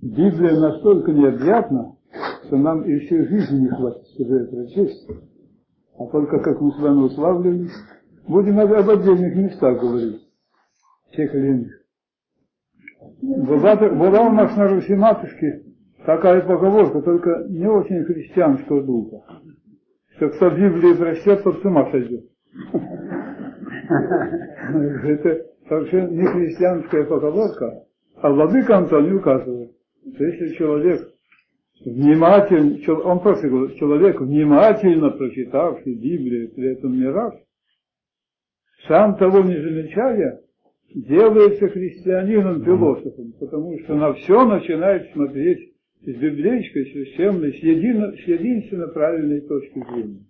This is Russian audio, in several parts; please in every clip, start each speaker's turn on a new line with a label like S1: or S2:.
S1: Библия настолько необъятна, что нам и всей жизни не хватит себе это прочесть. А только, как мы с вами уславливали, будем об отдельных местах говорить, тех или иных. Была у нас на Руси матушки такая поговорка, только не очень христианского духа, что кто Библию прочтет, тот с ума сойдет. Это совершенно не христианская поговорка, а владыка Антоний указывает, что если человек внимательно, он просто говорит, человек, внимательно прочитавший Библию при этом не раз, сам того не замечая, делается христианином, философом, потому что на все начинает смотреть с библейской, священной, с единственно правильной точки зрения.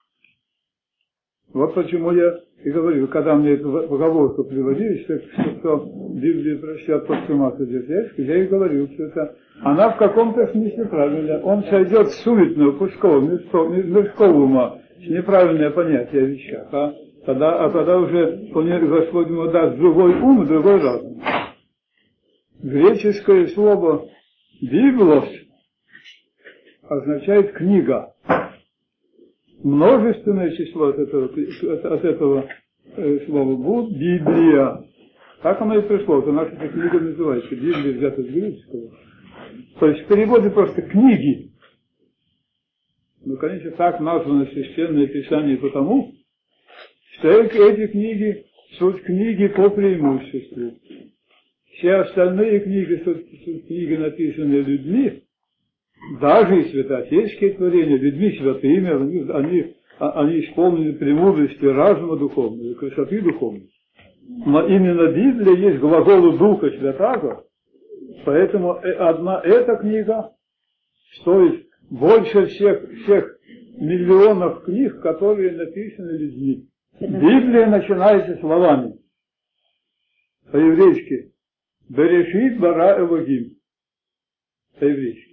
S1: Вот почему я и говорю, когда мне эту поговорку приводили, что кто Библию прочтет, тот с ума сойдет, я и говорил, что это она в каком-то смысле правильная. Он сойдет с суетного, пустого, мирского ума, с неправильное понятие о вещах. Тогда уже Господь ему даст другой ум, другой разум. Греческое слово «библос» означает «книга». Множественное число от этого слова будет «библия». Так оно и пришло. Это наша книга называется. Библия взята из греческого. То есть в переводе просто «книги». Ну, конечно, так названо Священное Писание потому, что эти книги суть книги по преимуществу. Все остальные книги суть книги, написанные людьми, даже и святоотеческие творения, людьми святыми, они исполнены премудрости разума духовного, красоты духовной. Но именно Библия есть глаголу Духа Святаго, поэтому одна эта книга стоит больше всех миллионов книг, которые написаны людьми. Библия начинается словами по-еврейски «Берешит бара Элогим». По-еврейски.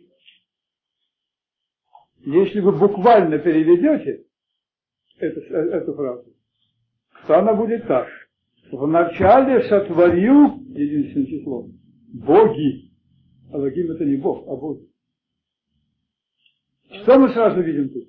S1: Если вы буквально переведете эту фразу, то она будет так. Вначале сотворил, единственное число, боги. Элогим это не Бог, а боги. Что мы сразу видим тут?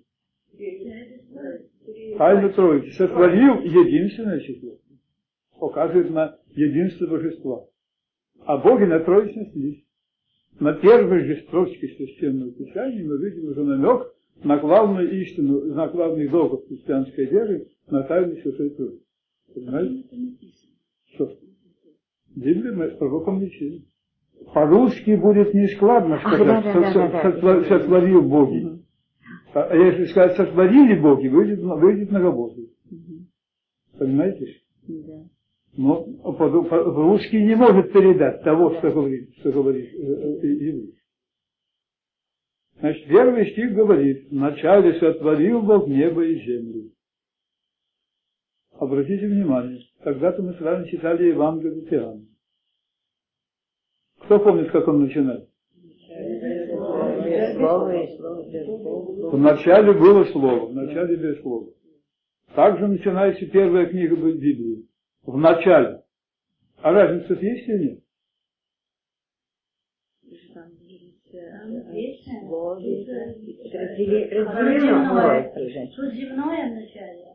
S1: Тайну Троицы. Сотворил единственное число. Указывает на единство божества. А боги на Троичность. На первой же строчке Священного Писания мы видим уже намек на главную истину, на главный долг христианской веры, на тайну Святой Троицы. Понимаете? Что? Библия мы с пророком лечили. По-русски будет нескладно сказать, сотворил боги. А если сказать, сотворили боги, выйдет многобожие. Понимаете? Да. Но русский не может передать того, что говорит еврей. Значит, первый стих говорит: «Вначале сотворил Бог небо и землю». Обратите внимание, когда-то мы с вами читали Евангелие от Иоанна. Кто помнит, как он начинает? Вначале было Слово, вначале без Слова. Также начинается первая книга Библии. В начале. А разница есть или нет?
S2: Тут земное в начале.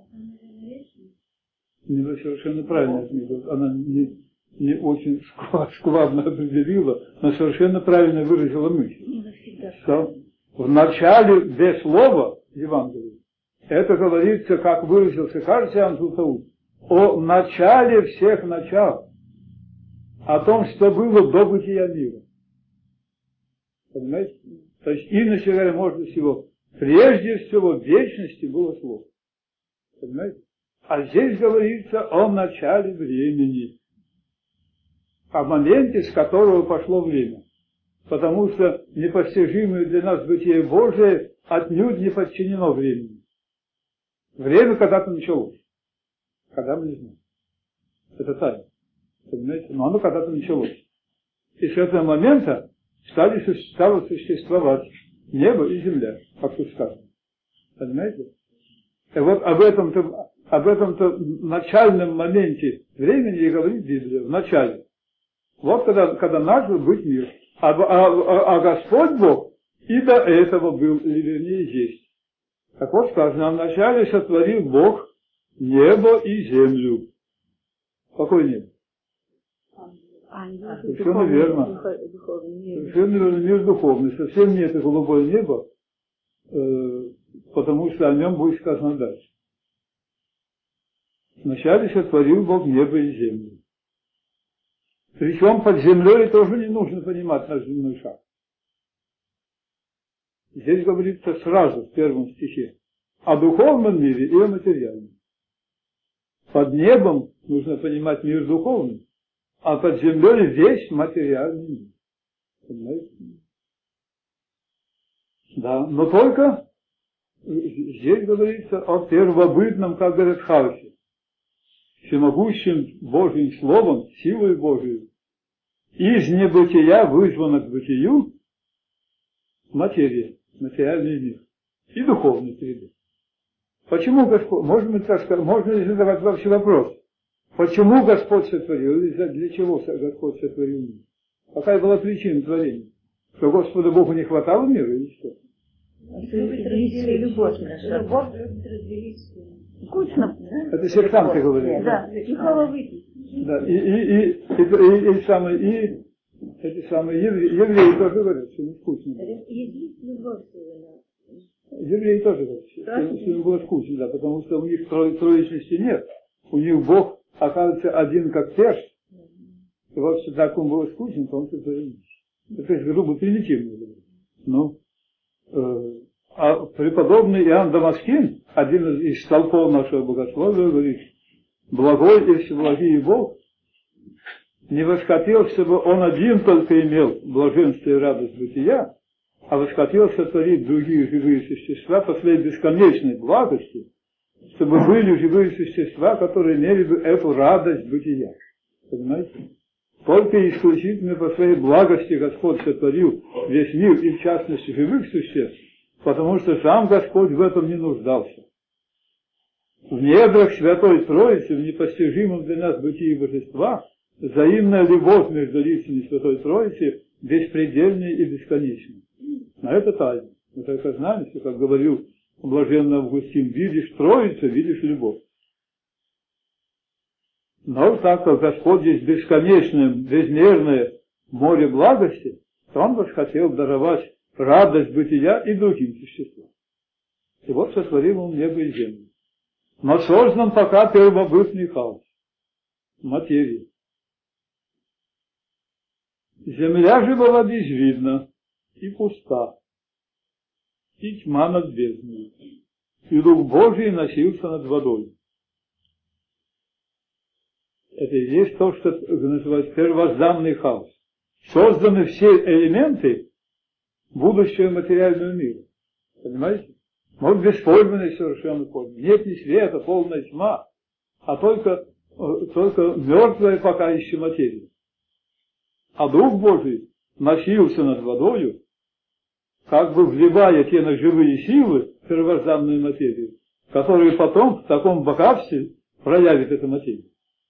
S1: Не совершенно правильно отметил. Она не очень складно определила, но совершенно правильно выразила мысль. Что в начале без слова Евангелия, это говорится, как выразился, кажется, Иоанн Златоуст, о начале всех начал, о том, что было до бытия мира. Понимаете? То есть, иначе говоря, можно всего, прежде всего, в вечности было слово. Понимаете? А здесь говорится о начале времени, о моменте, с которого пошло время. Потому что непостижимое для нас бытие Божие отнюдь не подчинено времени. Время когда-то началось. Когда мы не знаем. Это тайна. Понимаете? Но оно когда-то началось. И с этого момента стало существовать небо и земля, как тут сказано. Понимаете? И вот об этом-то начальном моменте времени и говорит Библия. В начале. Вот когда начал быть мир. А Господь Бог и до этого был, или вернее есть. Так вот сказано, вначале сотворил Бог небо и землю. Какое небо? Совершенно верно. Совершенно верно, мир духовный. Совсем не это голубое небо, потому что о нем будет сказано дальше. Вначале сотворил Бог небо и землю. Причем под землей тоже не нужно понимать наш земной шаг. Здесь говорится сразу в первом стихе о духовном мире и о материальном. Под небом нужно понимать мир духовный, а под землей весь материальный мир. Понимаете? Да, но только здесь говорится о первобытном, как говорят хаосе, всемогущим Божьим Словом, силой Божией, из небытия вызвано к бытию материя, материальный мир и духовный предмет. Почему Господь, можно ли задавать вообще вопрос, почему Господь сотворил, или для чего Господь сотворил мир? Какая была причина творения? Что Господу Богу не хватало мира или что?
S2: Любовь любит разделить. Скучно.
S1: Это сектанты говорят.
S2: Да, Михаила выпить.
S1: Да, эти самые евреи тоже говорят, что не скучно.
S2: Есть любовь.
S1: Евреи тоже говорят, что им было скучно, да, потому что у них троичности нет. У них Бог оказывается один как перст. И вообще так он было скучно, то он сотворил. Это грубо примитивно говорит. Ну, а преподобный Иоанн Дамаскин, один из столпов нашего богословия, говорит, благой и всеблагий Бог не восхотел, чтобы он один только имел блаженство и радость бытия, а восхотел сотворить другие живые существа по своей бесконечной благости, чтобы были живые существа, которые имели бы эту радость бытия. Понимаете? Только исключительно по своей благости Господь сотворил весь мир, и в частности живых существ, потому что сам Господь в этом не нуждался. В недрах Святой Троицы, в непостижимом для нас бытии Божества, взаимная любовь между лицами Святой Троицы беспредельная и бесконечная. А это тайна. Мы только знаем, что, как говорил блаженный Августин, видишь Троицу, видишь любовь. Но так как Господь есть бесконечное, безмерное море благости, то Он восхотел даровать радость бытия и другим существам. И вот сотворил Он небо и землю. Но создан пока первобытный хаос, материя. Земля же была безвидна и пуста, и тьма над бездной, и Дух Божий носился над водой. Это и есть то, что называется первозданный хаос. Созданы все элементы будущего материального мира. Понимаете? Вот беспойменный совершенно пойман. Нет ни света, полная тьма, а только мертвая пока еще материя. А Дух Божий носился над водою, как бы вливая те на живые силы первозданную материю, которые потом в таком богатстве проявит эту материю.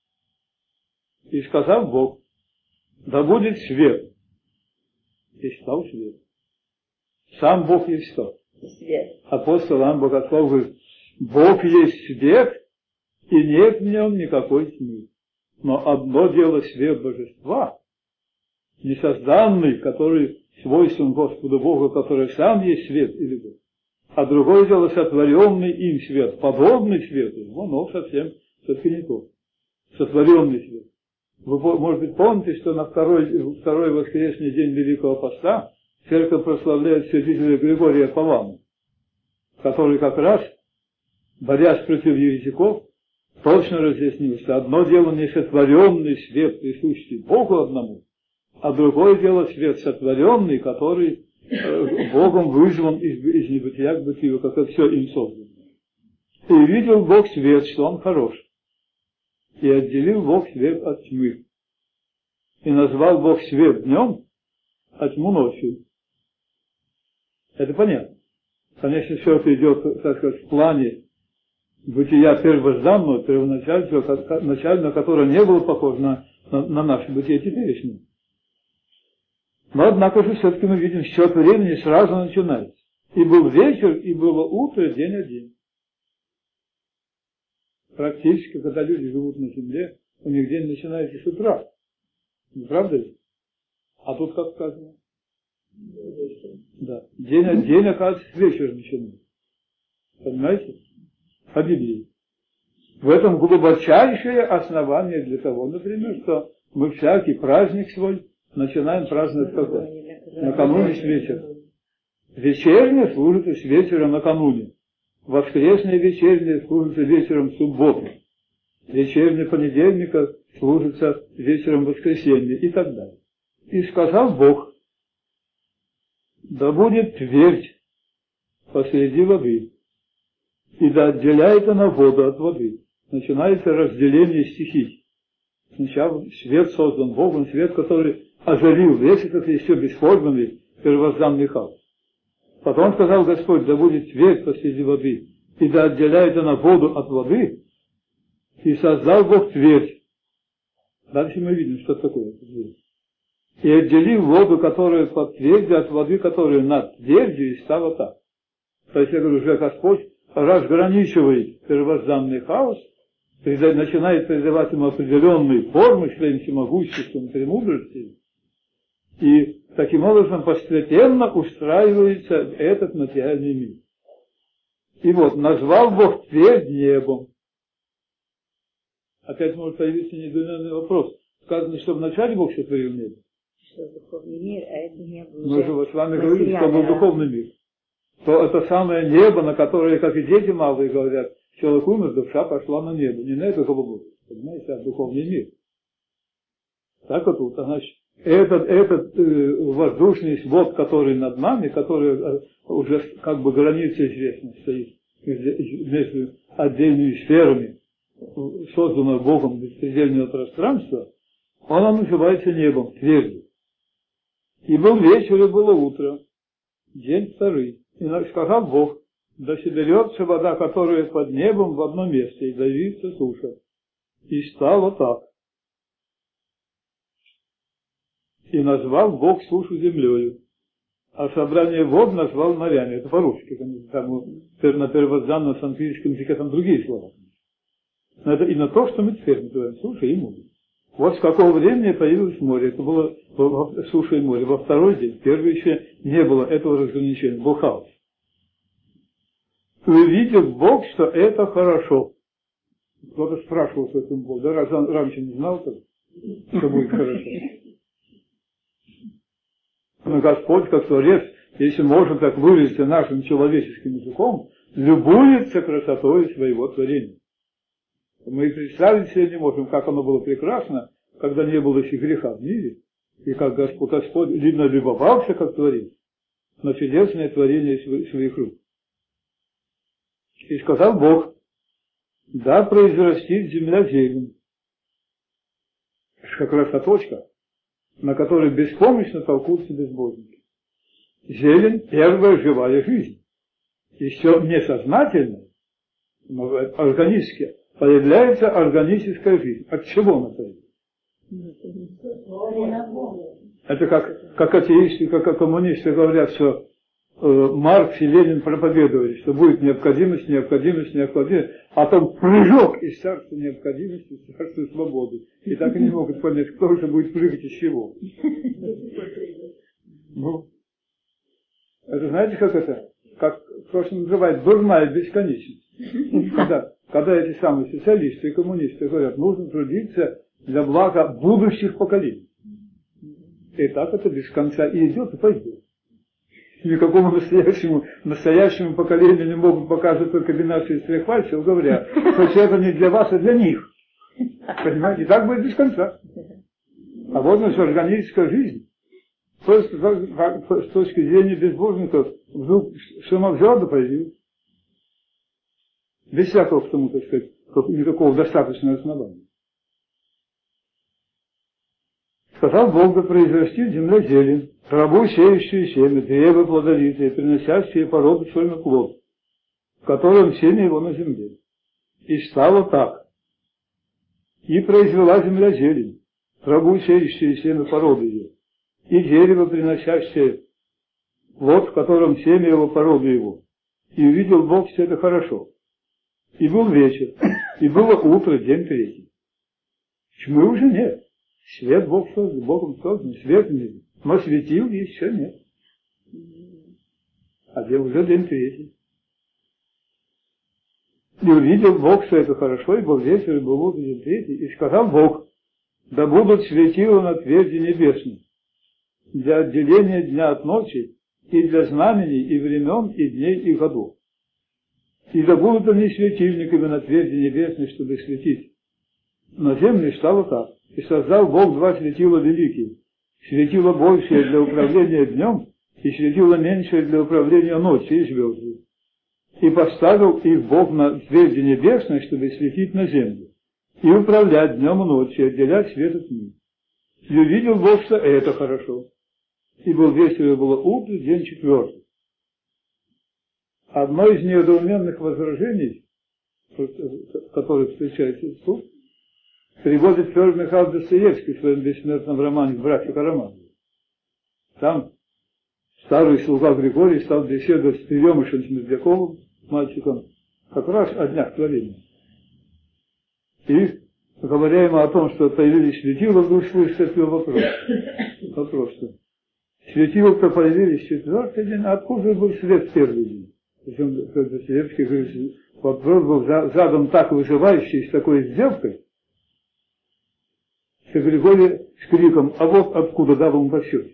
S1: И сказал Бог, да будет свет. И стал свет. Сам Бог есть что? Свет. Апостол Иоанн Богослов говорит, Бог есть свет, и нет в нем никакой тьмы. Но одно дело свет божества, несозданный, который свойствен Господу Богу, который сам есть свет и любовь. А другое дело сотворенный им свет, подобный свету, но совсем все-таки не то. Сотворенный свет. Вы, может быть, помните, что на второй воскресный день Великого Поста церковь прославляет святителя Григория Паламу, который как раз, борясь против еретиков, точно разъяснил, что одно дело несотворенный свет, присущий Богу одному, а другое дело свет сотворенный, который Богом вызван из небытия к бытию, как это все им создано. И видел Бог свет, что он хорош. И отделил Бог свет от тьмы. И назвал Бог свет днем, а тьму ночью. Это понятно. Конечно, все это идет, так сказать, в плане бытия первозданного, первоначального, которое не было похоже на наше бытие теперешнее. Но, однако же, все-таки мы видим, счет времени сразу начинается. И был вечер, и было утро, день один. Практически, когда люди живут на земле, у них день начинается с утра. Не правда ли? А тут как сказано? Да. День, оказывается, с вечера начинается. Понимаете? По Библии. В этом глубочайшее основание для того, например, что мы всякий праздник свой начинаем праздновать когда? Накануне с вечера. Вечерняя служится с вечера накануне. Воскресная вечерняя служится вечером субботы. Вечерняя понедельника служится вечером воскресенья и так далее. И сказал Бог: да будет твердь посреди воды, и да отделяет она воду от воды. Начинается разделение стихий. Сначала свет создан Богом, свет, который озарил весь этот еще бесформенный первозданный хаос. Потом сказал Господь: да будет твердь посреди воды, и да отделяет она воду от воды, и создал Бог твердь. Дальше мы видим, что такое твердь. И отделил воду, которая под твердью, от воды, которая над твердью, и стало так. То есть, я говорю, уже Господь разграничивает первозданный хаос, начинает придавать ему определенные формы своим всемогуществом, премудростью, и таким образом постепенно устраивается этот материальный мир. И вот, назвал Бог твердь небом. Опять может появиться недоуменный вопрос. Сказано, что вначале Бог сотворил небо.
S2: Что духовный мир, а это небо уже
S1: мы же с вами говорили, что был духовный мир. То это самое небо, на которое, как и дети малые говорят, человек умер, душа пошла на небо. Не на это голубое, понимаете, а духовный мир. Так вот тут, значит, этот воздушный свод, который над нами, который уже как бы граница известна стоит между отдельными сферами, созданного Богом беспредельного пространства, он называется небом, твердью. И был вечер, и было утро, день второй. И сказал Бог: да соберется вода, которая под небом, в одно место, и давится суша. И стало так. И назвал Бог сушу землею, а собрание вод назвал морями. Это по-русски, конечно, там на первозданном санскритском языке там другие слова. Но это именно то, что мы теперь называем сушей и море. Вот с какого времени появилось море. Это было суша и море. Во второй день, первый еще не было этого разграничения. Был хаос. Увидел Бог, что это хорошо. Кто-то спрашивал, что это Бог. Да раньше не знал, что будет хорошо. Но Господь, как Творец, если можно так выразиться нашим человеческим языком, любуется красотой своего творения. Мы и представить себе не можем, как оно было прекрасно, когда не было еще греха в мире, и как Господь видно любовался, как Творец, на чудесное творение своих рук. И сказал Бог: да произрастит земля зелень. Это как раз та точка, на которой беспомощно толкутся безбожники. Зелень – первая живая жизнь. Еще несознательная, но органически появляется органическая жизнь. От чего она появляется? Это как атеисты, как коммунисты говорят, что Маркс и Ленин проповедовали, что будет необходимость, а там прыжок из царства необходимости в царство свободы. И так и не могут понять, кто же будет прыгать из чего. Ну, это знаете, как это? Как то, что называют дурная бесконечность. Когда эти самые социалисты и коммунисты говорят, нужно трудиться для блага будущих поколений. И так это без конца и идет, и пойдет. Никакому настоящему поколению не могут показывать только комбинацию из трех пальцев, говоря, что это не для вас, а для них. Понимаете? И так будет без конца. А вот наша органическая жизнь. С точки зрения безбожников, вдруг самовзгляда появилась. Без всякого к тому, так сказать, никакого достаточного основания. Сказал Бог: да произрастит земля зелень, траву, сеющую семя, древо плодовитые, приносящие породу свой плод, в котором семя его на земле. И стало так. И произвела земля зелень, траву, сеющую семя, породу ее, и дерево, приносящее плод, в котором семя его по роду его. И увидел Бог, что это хорошо. И был вечер, и было утро, день третий. Тьмы уже нет. Свет Бог создал, Богом создан, свет нет. Но светил еще нет. А где уже день третий. И увидел Бог, что это хорошо, и был вечер, и был утро, день третий. И сказал Бог: да будут светила на тверди небесной, для отделения дня от ночи, и для знамений, и времен, и дней, и годов. И да будут они светильниками на тверди небесной, чтобы светить. На земле стало так. И создал Бог два светила великие. Светило большее для управления днем, и светило меньшее для управления ночью и звезды. И поставил их Бог на тверди небесной, чтобы светить на землю, и управлять днем и ночью, и отделять свет от тьмы. И увидел Бог, что это хорошо. И был вечер, и было утро, день четвертый. Одно из недоуменных возражений, которое встречается тут, приводит Федор Михайлович Достоевский в своем бессмертном романе «Братья Карамазовы». Там старый слуга Григорий стал беседовать с приемышем Смердяковым, мальчиком, как раз о днях творения. И, говоря ему о том, что появились светила, вдруг слышит от него вопрос. Вопрос, что светила-то появились в четвертый день, а откуда был свет в первый день? Причем Достоевский говорит, вопрос был задан так вызывающий, с такой издевкой, что Григорий с криком: а вот откуда дал ему по щеке.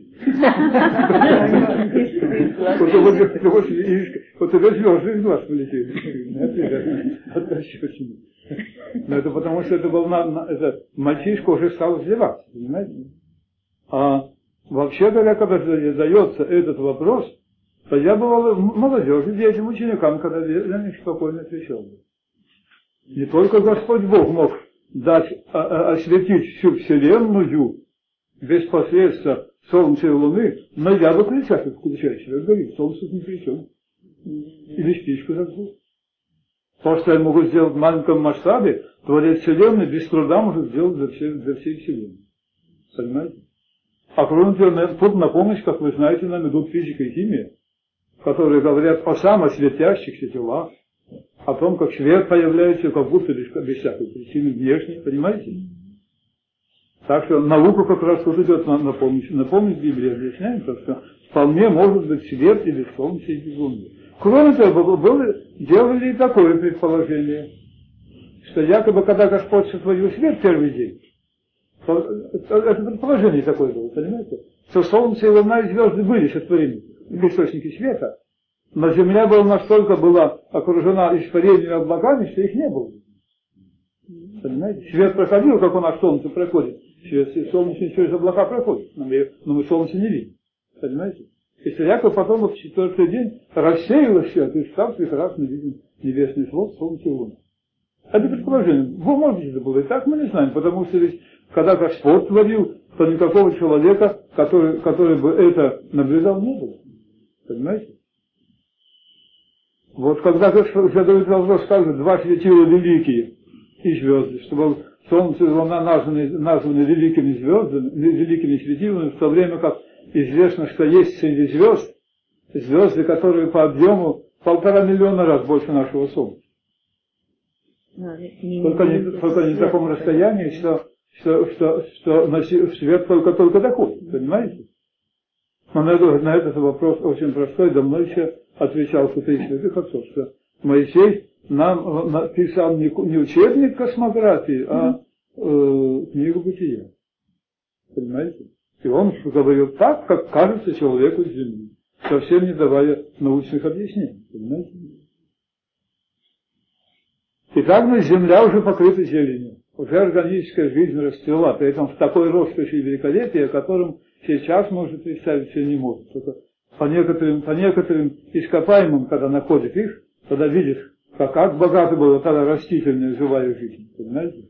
S1: Вот это звезды из глаз полетели. От пощечины. Но это потому, что это был мальчишка уже стал издеваться, понимаете? А вообще говоря, когда задается этот вопрос, то я бывал молодежи, детям, ученикам, когда я на них спокойно отвечал. Не только Господь Бог мог дать, осветить всю Вселенную без посредства Солнца и Луны, но я выключатель включаю себя, говорит, Солнце ни при чем. Или спичку зажгу. То, что я могу сделать в маленьком масштабе, Творец Вселенной без труда может сделать для всей Вселенной. Понимаете? А кроме того, тут на помощь, как вы знаете, нам идут физика и химия, которые говорят о самосветящихся телах, о том, как свет появляется, как будто без всякой причины внешней, понимаете? Так что наука как раз тут идет на помощь. На помощь Библии объясняет, что вполне может быть свет и без солнца, и без луны. Кроме того, делали и такое предположение, что якобы, когда Господь сотворил свет первый день, это предположение такое было, понимаете? Что солнце и луна и звезды были сотворены, источники света, но земля настолько была окружена испарениями облаками, что их не было. Понимаете? Свет проходил, как у нас солнце проходит. Свет солнечный через облака проходит, но мы солнце не видим. Понимаете? И якобы потом в четвертый день рассеялось все, и стал прекрасно виден небесный свод, солнце и луна. Это предположение. Может быть, это было и так, мы не знаем, потому что ведь, когда Господь творил, то никакого человека, который бы это наблюдал, не было. Понимаете? Вот когда задают вопрос, как же два светила великие и звезды, чтобы солнце и луна названы великими звездами, великими светилами, в то время как известно, что есть среди звезды, которые по объему 1,5 миллиона раз больше нашего Солнца. Только не в таком расстоянии, что свет только доходит, понимаете? Но на этот вопрос очень простой, давно еще отвечал святых святых отцов, что Моисей нам написал не учебник космографии, а книгу бытия. Понимаете? И он говорил так, как кажется человеку с Земли, совсем не давая научных объяснений. Понимаете? И также Земля уже покрыта зеленью. Уже органическая жизнь расцвела, при этом в такой роскоши и великолепии, о котором сейчас, может, представить себе не может. Только по некоторым ископаемым, когда находишь их, тогда видишь, как богата была тогда растительная живая жизнь. Понимаете?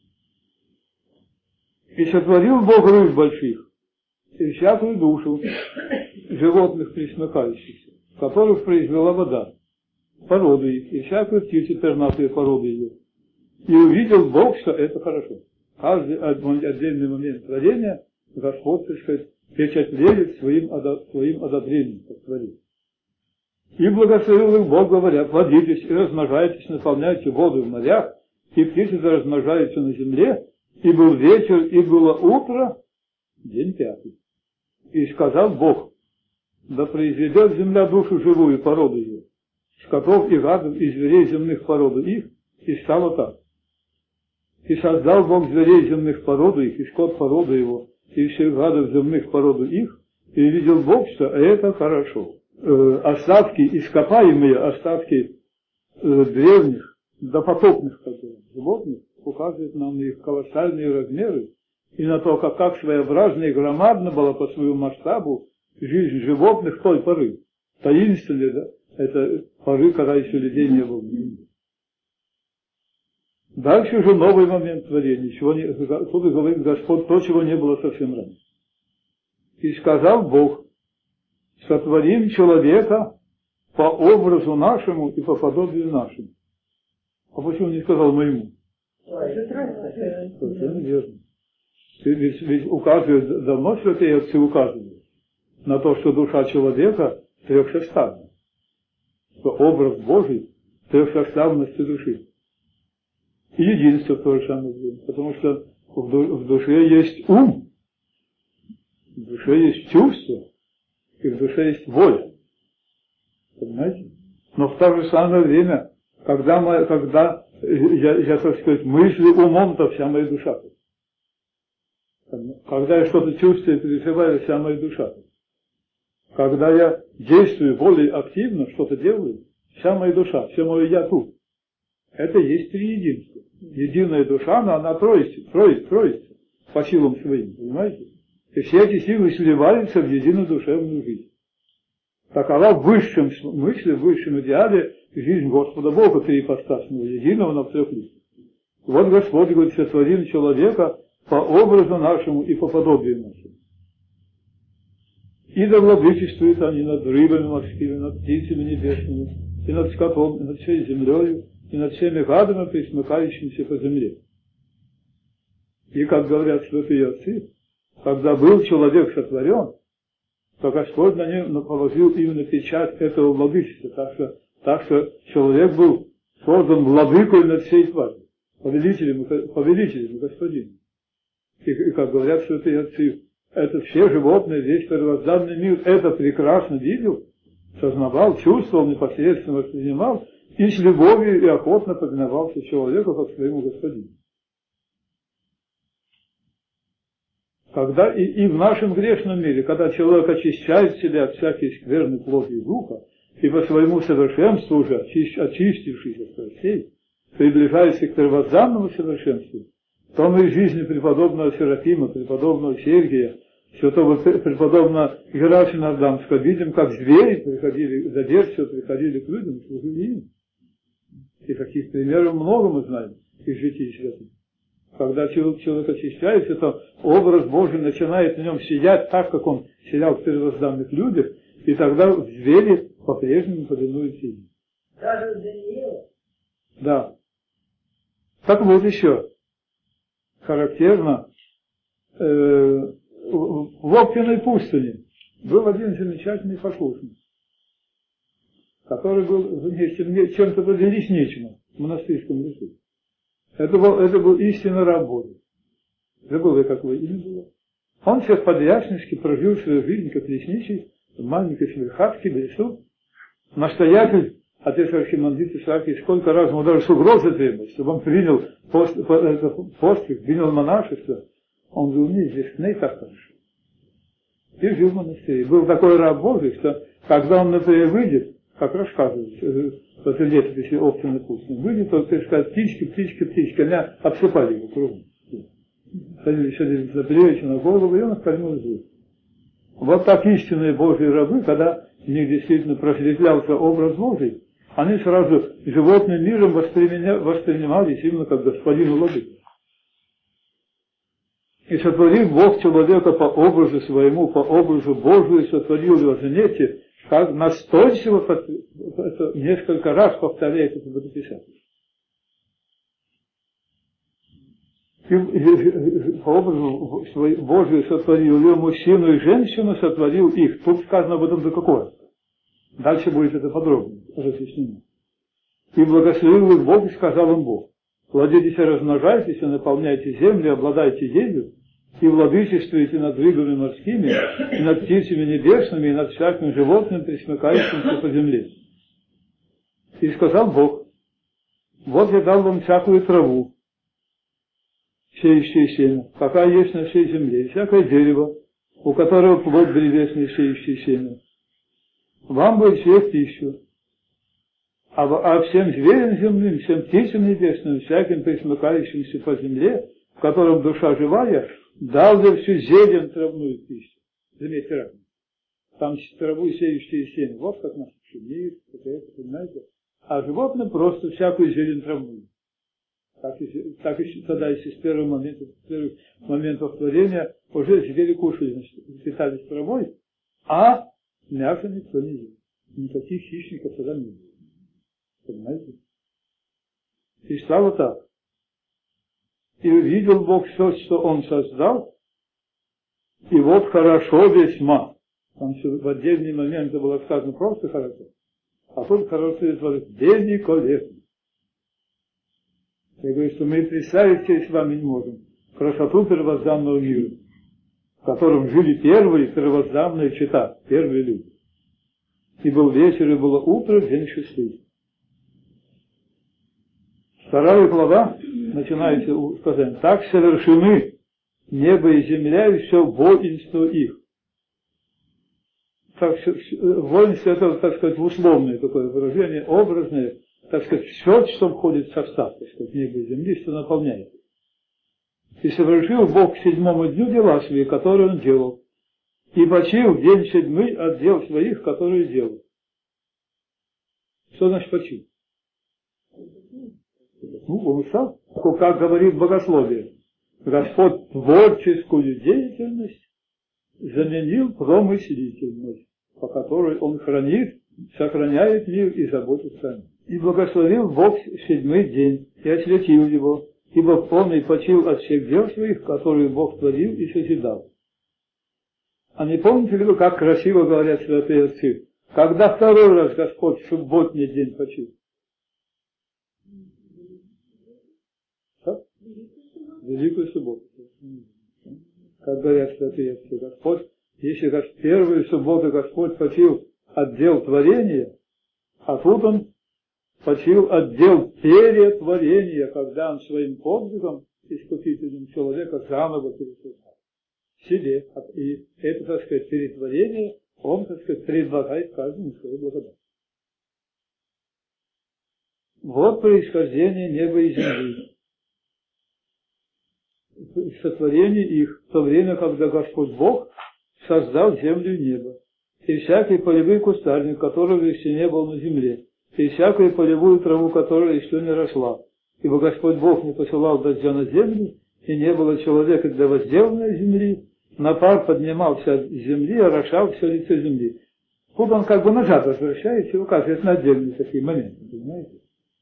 S1: И сотворил Бог рыб больших, и всякую душу животных пресмыкающихся, которых произвела вода, породы их, и всякую птицу пернатые породы ее. И увидел Бог, что это хорошо. Каждый отдельный момент творения Господь, так сказать, впечатлели своим одобрением, как творит. И благословил их Бог, говоря: плодитесь и размножайтесь, наполняйте воду в морях, и птицы размножаются на земле. И был вечер, и было утро, день 5. И сказал Бог: да произведет земля душу живую, породу ее, скотов и гадов, и зверей земных, породу их, и стало так. И создал Бог зверей земных, породу их, и скот, породу его, и всех гадов земных, породу их, и видел Бог, что это хорошо. Остатки, ископаемые остатки древних, допотопных животных указывают нам на их колоссальные размеры и на то, как своеобразно и громадно была по своему масштабу жизнь животных той поры. Таинственной, да? Это поры, когда еще людей не было. Дальше уже новый момент творения. Тут и говорит Господь то, чего не было совсем ранее. И сказал Бог: сотворим человека по образу нашему и по подобию нашему. А почему не сказал моему? Совершенно верно. Ведь указывают, давно святые отцы указывают на то, что душа человека трехсоставна. Что образ Божий трехсоставности души. И единство в то же самое время. Потому что в душе есть ум, в душе есть чувство, и в душе есть воля. Понимаете? Но в то же самое время, когда я так сказать, мыслю умом-то вся моя душа. Когда я что-то чувствую, переживаю, вся моя душа. Когда я действую волей активно, что-то делаю, вся моя душа, все мое я тут. Это есть триединство. Единая душа, но она троится по силам своим, понимаете? И все эти силы сливаются в единую душевную жизнь. Такова в высшем смысле, в высшем идеале жизнь Господа Бога, триипостасного, единого, но в трех лицах. Вот Господь говорит: сотворим человека по образу нашему и по подобию нашему. И да владычествуют они над рыбами морскими, над птицами небесными, и над скотом, и над всей землею, и над всеми гадами, пресмыкающимися по земле. И, как говорят святые отцы, когда был человек сотворен, то Господь на нем положил именно печать этого владычества, так что человек был создан владыкой над всей тварью, повелителем и господином. И, как говорят святые отцы, это все животные, весь первозданный мир это прекрасно видел, сознавал, чувствовал, непосредственно воспринимал и с любовью и охотно повиновался человеку как своему господину. Когда и в нашем грешном мире, когда человек очищает себя от всякой скверной плоти и духа, и по своему совершенству уже, очистившись от страстей, приближается к первозданному совершенству, то мы из жизни преподобного Серафима, преподобного Сергия, святого преподобного Герасима Ардамского видим, как звери приходили, задерживая, приходили к людям и служили им. И таких примеров много мы знаем из житий святых. Когда человек очищается, то образ Божий начинает в нем сиять так, как он сиял в первозданных людях, и тогда звери по-прежнему повинуются им.
S3: Даже Даниила?
S1: Да. Так вот еще. Характерно, в Оптиной пустыне был один замечательный послушник, который был чем-то вроде лесничего в монастырском лесу. Это был истинно раб Божий. Забыл, какое имя было. Он всех подъяснически прожил свою жизнь как лесничий в маленькой своей хатке в лесу. Настоятель, отец архимандрит Исаакий, сколько раз ему даже с угрозой требовал, чтобы он принял постриг, принял монашество. Он говорил: нет, здесь не так хорошо. И жил в монастыре. Был такой раб Божий, что когда он, например, выйдет, как рассказывают, в этой летописи Оптиной пустыни, выйдет, он скажет: птички, они обсыпали его кругом. Садились на плечи, на голову, и он остальной жил. Вот так истинные Божьи рабы, когда в них действительно просветлялся образ Божий, они сразу животным миром воспринимались именно как господин владыка. И сотворив Бог человека по образу своему, по образу Божию, сотворил его, заметьте, как настойчиво это несколько раз повторяет это водописание. И по образу Божию сотворил ее мужчину и женщину, сотворил их. Тут сказано об этом до какое. Дальше будет это подробно разъяснено. И благословил их Бог, и сказал им Бог: плодитесь и размножайтесь, и наполняйте землю, обладайте ею, и владычествуйте над рыбами морскими, и над птицами небесными, и над всяким животным, пресмыкающимся по земле. И сказал Бог: вот я дал вам всякую траву, сеющее семя, какая есть на всей земле, и всякое дерево, у которого плод древесный, сеющий семя. Вам будет съесть пищу, а всем зверям земным, всем птицам небесным, всяким пресмыкающимся по земле, в котором душа живая, дал я всю зелень травную пищу. Заметьте разницу. Там траву, сеющие семя. Вот как наша пшеница, это, понимаете? А животным просто всякую зелень травную. Так и тогда, если с первых моментов творения уже звери кушали, значит, питались травой, а мясо никто не ел. Никаких хищников тогда не было. Понимаете? И стало так. И увидел Бог все, что Он создал, и вот хорошо весьма. Там в отдельные моменты было сказано просто хорошо, а тут хорошо великолепно. Я говорю, что мы представить себе с вами не можем красоту первозданного мира, в котором жили первые первозданные чета, первые люди. И был вечер, и было утро, день шестый. Вторая глава начинается сказать: так совершены небо и земля и все воинство их. Так, воинство это, так сказать, условное такое выражение, образное, так сказать, все, что входит в состав, так сказать, неба и земли, что наполняет. И совершил Бог к седьмому дню дела свои, которые Он делал, и почил в день седьмый от дел своих, которые делал. Что значит почил? Он устал. Как говорит богословие, Господь творческую деятельность заменил промыслительность, по которой Он хранит, сохраняет мир и заботится о нем. И благословил Бог седьмой день, и осветил его, ибо Он и почил от всех дел своих, которые Бог творил и созидал. А не помните ли вы, как красиво говорят святые отцы, когда второй раз Господь в субботний день почил? Великую субботу. Как говорят святые отцы, Господь, если первую субботу Господь почил от дел творения, а тут Он почил от дел перетворения, когда Он своим подвигом, искупительным человека, заново пересоздал в себе. И это, так сказать, перетворение Он, так сказать, предлагает каждому свою благодать. Вот происхождение неба и земли. Сотворение их в то время, когда Господь Бог создал землю и небо, и всякий полевой кустарник, которого еще не был на земле, и всякую полевую траву, которая еще не росла. Ибо Господь Бог не посылал дождя на землю, и не было человека для возделанной земли, напар поднимался от земли, орошал все лицо земли. Тут Он как бы назад возвращается и указывает на отдельные такие моменты, понимаете?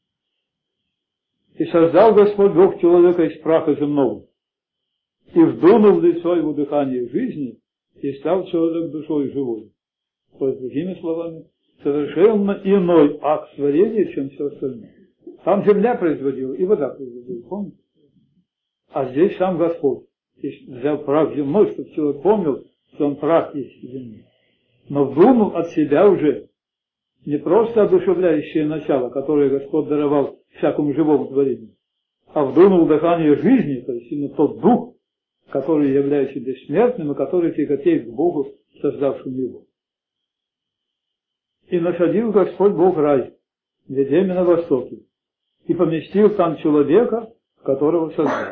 S1: И создал Господь Бог человека из праха земного, и вдунул в лицо его дыхание жизни, и стал человек душой живой. То есть, другими словами, совершенно иной акт творения, чем все остальное. Там земля производила, и вода производила, помните? А здесь сам Господь взял прах земной, чтобы человек помнил, что он прах есть земли. Но вдунул от себя уже не просто одушевляющее начало, которое Господь даровал всякому живому творению, а вдунул дыхание жизни, то есть именно тот дух, который является бессмертным и который тяготеет к Богу, создавшему его. И насадил Господь Бог рай в Едеме на востоке, и поместил там человека, которого создал.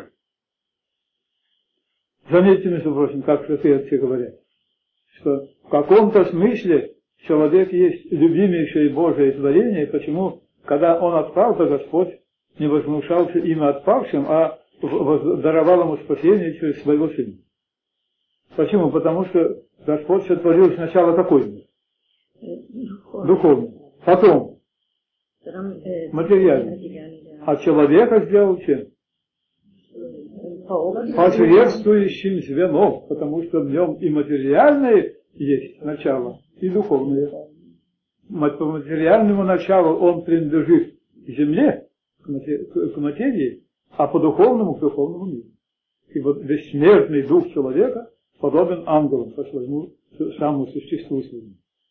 S1: Заметьте, между прочим, как святые отцы говорят, что в каком-то смысле человек есть любимейшее Божие творение, почему, когда он отпал, то Господь не возмущался имя отпавшим, а даровал ему спасение через своего Сына. Почему? Потому что Господь сотворил сначала какой мир? Духовный. Потом материальный. А человека сделал чем? посредствующим звеном, потому что в нем и материальное есть начало, и духовное. По материальному началу он принадлежит к земле, к материи, а по духовному к духовному миру. И вот бессмертный дух человека подобен ангелам по своему самому существу своему.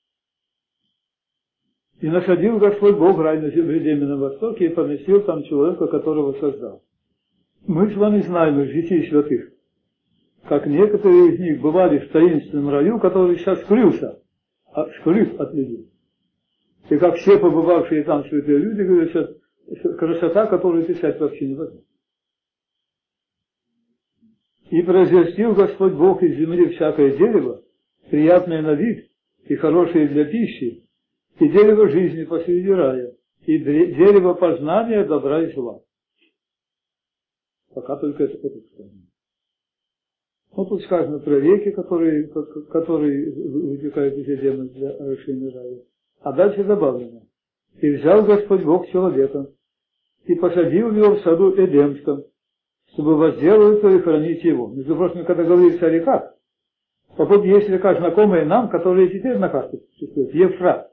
S1: И насадил Господь Бог рай на земле на востоке и поместил там человека, которого создал. Мы с вами знаем из житий святых, как некоторые из них бывали в таинственном раю, который сейчас скрыт от людей. И как все побывавшие там святые люди говорят, что красота, которую писать вообще невозможно. И произвестил Господь Бог из земли всякое дерево, приятное на вид и хорошее для пищи, и дерево жизни посреди рая, и дерево познания добра и зла. Пока только это сказано. Вот тут сказано про реки, которые вытекают из Эдема для орошения рая. А дальше добавлено. И взял Господь Бог человека, и посадил его в саду Эдемском, чтобы возделывать его и хранить его. Между прочим, когда говорится о реках, вот есть река, знакомая нам, которая теперь на карте существует, Евфрат.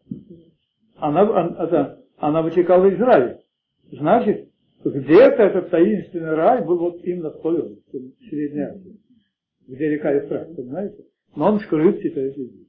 S1: Она вытекала из рая. Значит, где-то этот таинственный рай был вот именно в той Средней Азии, где река Евфрат, понимаете? Но он скрыт теперь здесь.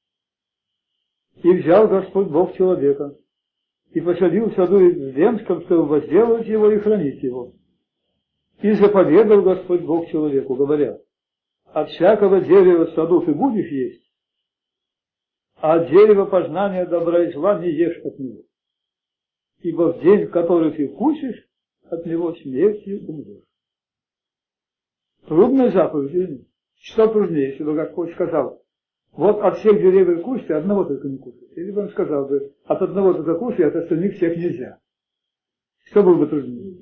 S1: И взял Господь Бог человека, и посадил в саду Эдемском, чтобы возделывать его и хранить его. И заповедал Господь Бог человеку, говоря: от всякого дерева в саду ты будешь есть, а от дерева познания добра и зла не ешь от него. Ибо в день, в который ты вкусишь, от него смертью умрешь. Трудная заповедь, или нет? Что труднее, если бы Господь сказал: вот от всех деревьев кушайте, одного только не кушайте. Или бы он сказал бы: от одного только кушай, от остальных всех нельзя. Что было бы труднее?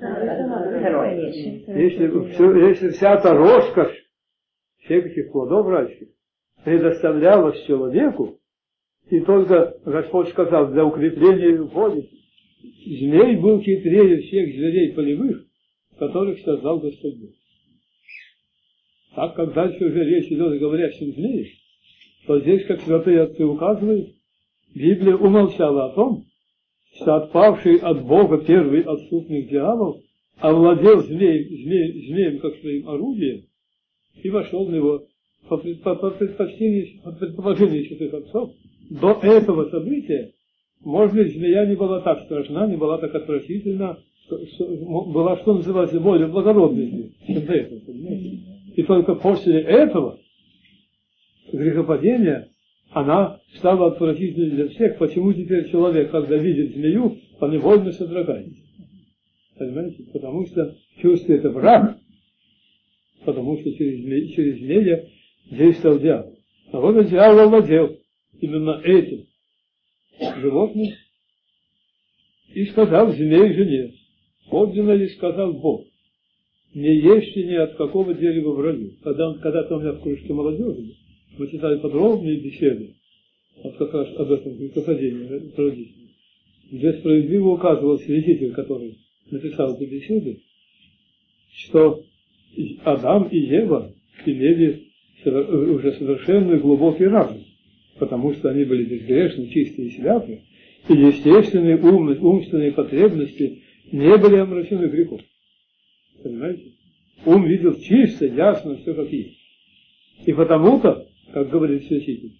S1: Если вся эта роскошь всех этих плодов райских предоставлялась человеку, и только Господь сказал: для укрепления любви, змей был хитрее всех зверей полевых, которых создал Господь Бог. Так как дальше уже речь идет о говорящем змее, то здесь, как святые отцы указывают, Библия умолчала о том, что отпавший от Бога первый отступник дьявол овладел змеем как своим орудием и вошел в него. По предположению святых отцов, до этого события, может быть, змея не была так страшна, не была так отвратительна, была, что называется, более благородной, чем до этого, понимаете? И только после этого грехопадения она стала отвратительной для всех. Почему теперь человек, когда видит змею, он невольно содрогается? Понимаете? Потому что чувствует это враг, потому что через змея действовал дьявол. А вот дьявол овладел именно этим животным и сказал змей жене: подлинно ли сказал Бог, не ешьте ни от какого дерева в раю. Когда-то у меня в кружке молодежи мы читали подробные беседы вот как раз об этом грехопадении родителей, где справедливо указывал свидетель, который написал эти беседы, что Адам и Ева имели уже совершенный глубокий разум, потому что они были безгрешны, чистые и святые, и естественные умственные потребности не были омрачены грехом. Понимаете? Ум видел чисто, ясно, все как есть. И потому-то, как говорит святитель,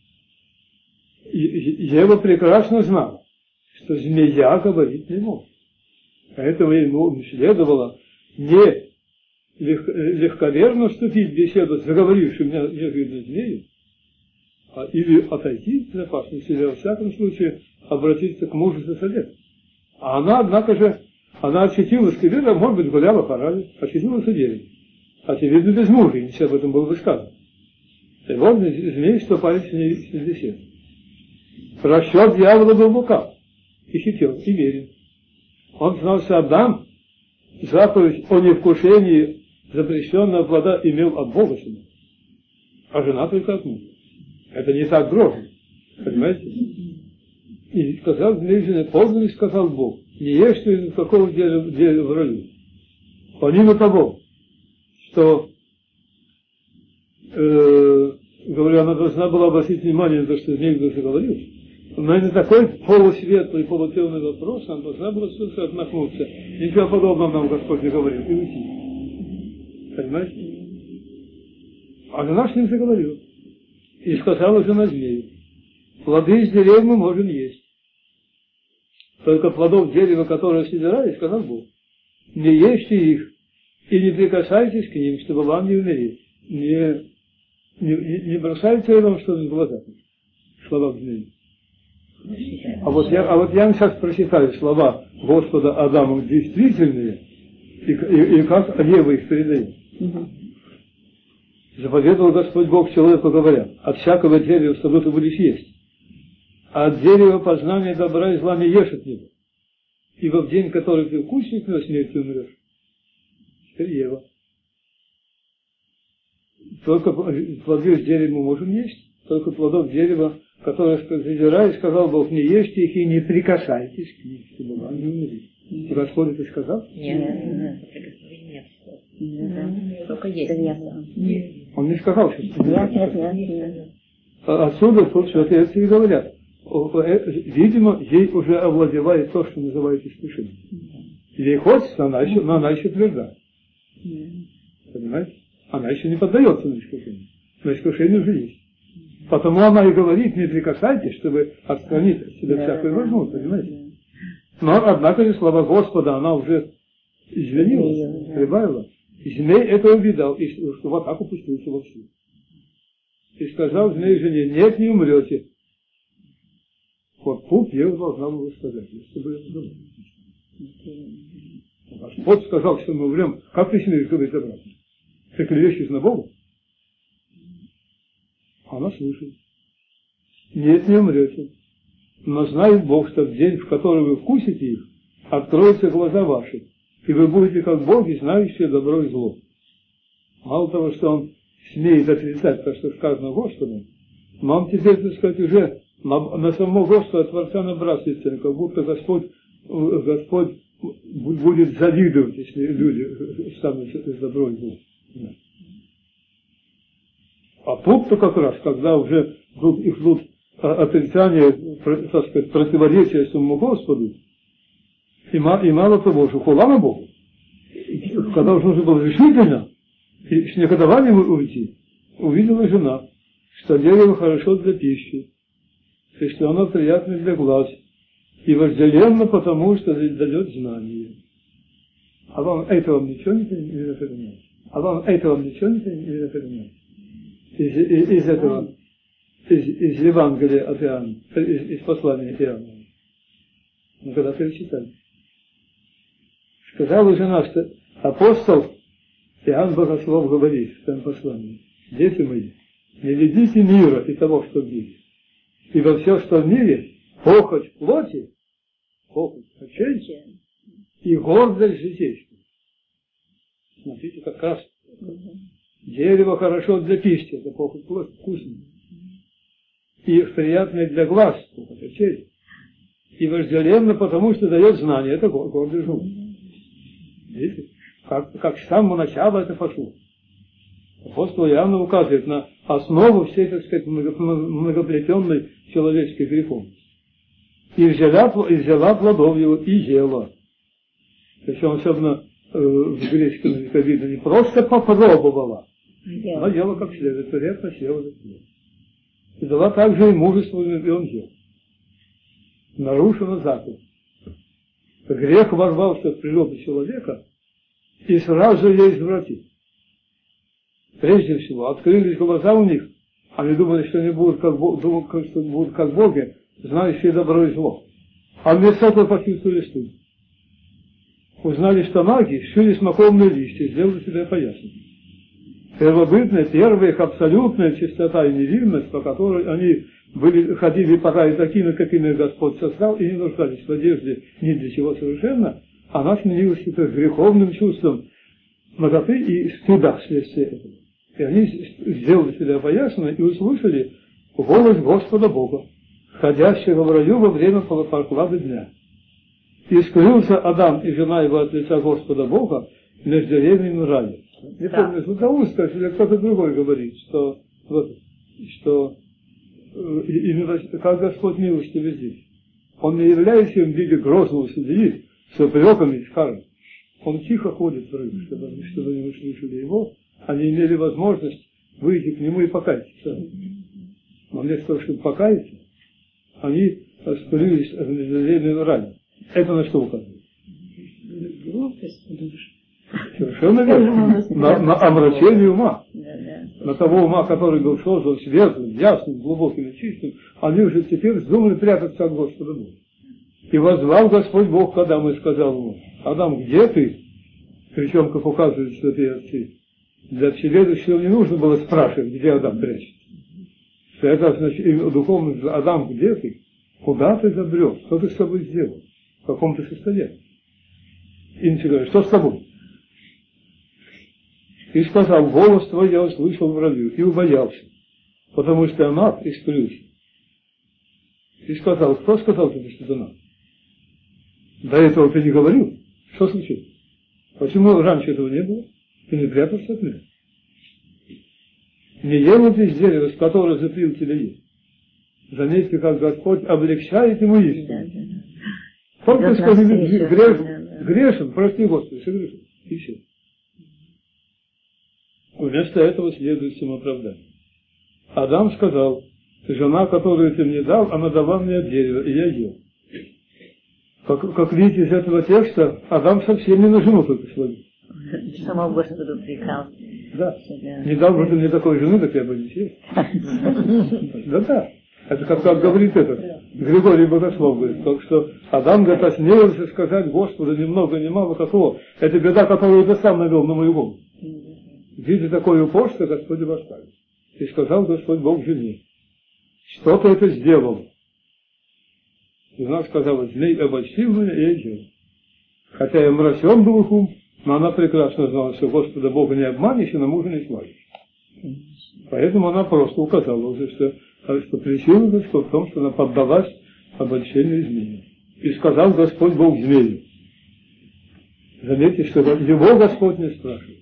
S1: Ева прекрасно знала, что змея говорить не может. Поэтому ему следовало не легковерно вступить в беседу с заговорившим неожиданно змеем, или отойти от опасности, или во всяком случае обратиться к мужу за советом. А она, однако же, она очутилась, видно, может быть, гуляла по раю, очутилась в деревне. Очевидно, без мужа, иначе об этом было бы сказано. И вот змей вступает с ней в беседу. Расчет дьявола был лукав, и хитер, и верен. Он знал, что Адам заповедь о невкушении запрещенного плода имел от Бога себе, а жена только от мужа. Это не так грозно, понимаете? И сказал змей жене: подлинно ли сказал Бог, не ешьте из какого дерева в раю, помимо того, что, говорю, она должна была обратить внимание на то, что змей вдруг заговорил. Но это такой полусветлый, полутемный вопрос, она должна была что-то отмахнуться. Ничего подобного нам Господь не говорил, и уйти. Понимаете? А жена с ним заговорила. И сказала жена змею: плоды из дерев мы можем есть. Только плодов дерева, которое собирали, сказал Бог, не ешьте их и не прикасайтесь к ним, чтобы вам не умереть. Не бросайте вам что-нибудь в глаза. Слова змеи. А вот я вам сейчас прочитаю слова Господа Адаму действительные, и как Ева их передает. Заповедовал Господь Бог человеку, говоря: от всякого дерева, что ты будешь есть, а от дерева познания добра и зла не ешь от него, ибо в день, который ты вкусишь, на смерти умрешь. Теперь Ева. Только плоды с дерева мы можем есть, только плодов дерева, которые задирали, сказал Бог, не ешьте их и не прикасайтесь к ним, чтобы вам не умереть. Господь это сказал?
S2: Нет. Только есть.
S1: Он не сказал, что
S2: Нет.
S1: Отсюда тут святые отцы говорят. Видимо, ей уже овладевает то, что называют искушением. Ей хочется, но она еще тверда. Понимаете? Она еще не поддается на искушение. Но искушение уже есть. Потому она и говорит, не прикасайтесь, чтобы отстранить от себя всякую возможность, понимаете? Но, однако же, слова Господа, она уже извинилась, прибавила. И змей это увидал, и что вот так упустился во всю. И сказал змей жене: нет, не умрете. Вот тут Ева должна была сказать, если бы я сказал. Господь сказал, что мы умрем. Как ты смеешь говорить обратно? Ты клевещешь на Бога? Она слушает. Нет, не умрете. Но знает Бог, что в день, в который вы вкусите их, откроются глаза ваши, и вы будете как боги, знающие добро и зло. Мало того, что он смеет отрицать то, что сказано Господом, но он теперь, так сказать, уже на самого Господа, Творца, набрасывается, как будто Господь будет завидовать, если люди станут добро и зло. А тут-то как раз, когда уже идут отрицание, так сказать, противоречия самому Господу, и мало того, что хвала на Богу, когда уже нужно было решительно и с негодованием уйти, увидела жена, что дерево хорошо для пищи, и что оно приятно для глаз, и вожделенно потому, что дает знание. А вам этого ничего не напоминает? А вам этого ничего не напоминает? Из этого, из Евангелия от Иоанна, из послания Иоанна. Ну, когда перечитали. Сказала жена, что апостол Иоанн Богослов говорит в своем послании: дети мои, не ведите мира и того, что в мире. Ибо все, что в мире, похоть плоти, похоть очей и гордость житейская. Смотрите, как раз дерево хорошо для пищи, это похоть плоти, вкусно. И приятное для глаз, похоть очей. И вожделенно, потому что дает знание, это гордый жук. Видите, как с самого начала это пошло. Апостол Иоанн указывает на основу всей, так сказать, многоплетенной человеческой греховности. И взяла плодов его и ела. Причем особенно в греческом языке видно, не просто попробовала, она ела как следует, приятно села за хлеб. И дала также и мужеству, и он ел. Нарушена заповедь. Грех ворвался в природу человека и сразу ее извратил. Прежде всего, открылись глаза у них, они думали, что они будут как боги, знающие добро и зло. А вместо этого почувствовали стыд. Узнали, что маги шили смоковные листья, сделали себя поясом. Первобытная, первая их абсолютная чистота и невинность, по которой они ходили по раю такими, какими Господь создал, и не нуждались в одежде ни для чего совершенно, она сменилась греховным чувством наготы и стыда вследствие этого. И они сделали себя поясно и услышали голос Господа Бога, ходящего в раю во время проклады дня. И скрылся Адам и жена его от лица Господа Бога между деревьями рая. Не помню, Златоуст или кто-то другой говорит, что именно как Господь милостивый здесь. Он не является им в виде грозного судьи с упреками и скарбом. Он тихо ходит в рынок, чтобы они услышали его, они имели возможность выйти к нему и покаяться. Но вместо того, чтобы покаяться, они спалились в неизмеримой ране. Это на что указывает? Совершенно верно. На омрачение ума. На того ума, который был создан светлым, ясным, глубоким и чистым, они уже теперь вздумали прятаться от Господа Бога. И воззвал Господь Бог к Адаму и сказал ему: Адам, где ты? Причем, как указывают святые отцы, для всеведущего не нужно было спрашивать, где Адам прячется. Это значит, духовно, Адам, где ты? Куда ты забрел? Что ты с собой сделал? В каком ты состоянии? И говорит: что с тобой? И сказал: голос твой я услышал в раю, и убоялся, потому что я наг и сплюсь. И сказал: кто сказал тебе, что ты наг? До этого ты не говорил? Что случилось? Почему раньше этого не было? Ты не прятался от меня? Не ел ты из дерева, с которого запретил тебе есть. Заметьте, как Господь облегчает ему истину. Только скажи: грешен, прости Господи, согрешен. И все. Вместо этого следует самооправдание. Адам сказал: жена, которую ты мне дал, она дала мне от дерева, и я ел. Как видите из этого текста, Адам совсем не на жену только словил.
S2: Самого Господа упрекал.
S1: Да. Не дал бы ты мне такой жены, так я бы не съел. Да. Это как говорит этот Григорий Богослов, говорит, только что Адам, говорит, осмелился сказать Господу ни много ни мало какого. Это беда, которую ты сам навел на мою голову. Видя такое упорство, Господь его оставил. И сказал Господь Бог жене: что ты это сделал? Жена сказала: змей обольстил меня, и я ел. Хотя я мрачен был их ум, но она прекрасно знала, что Господа Бога не обманешь, и на мужа не славишь. Поэтому она просто указала уже, что причина в том, что она поддалась обольщению змеи. И сказал Господь Бог змею. Заметьте, что его Господь не спрашивает.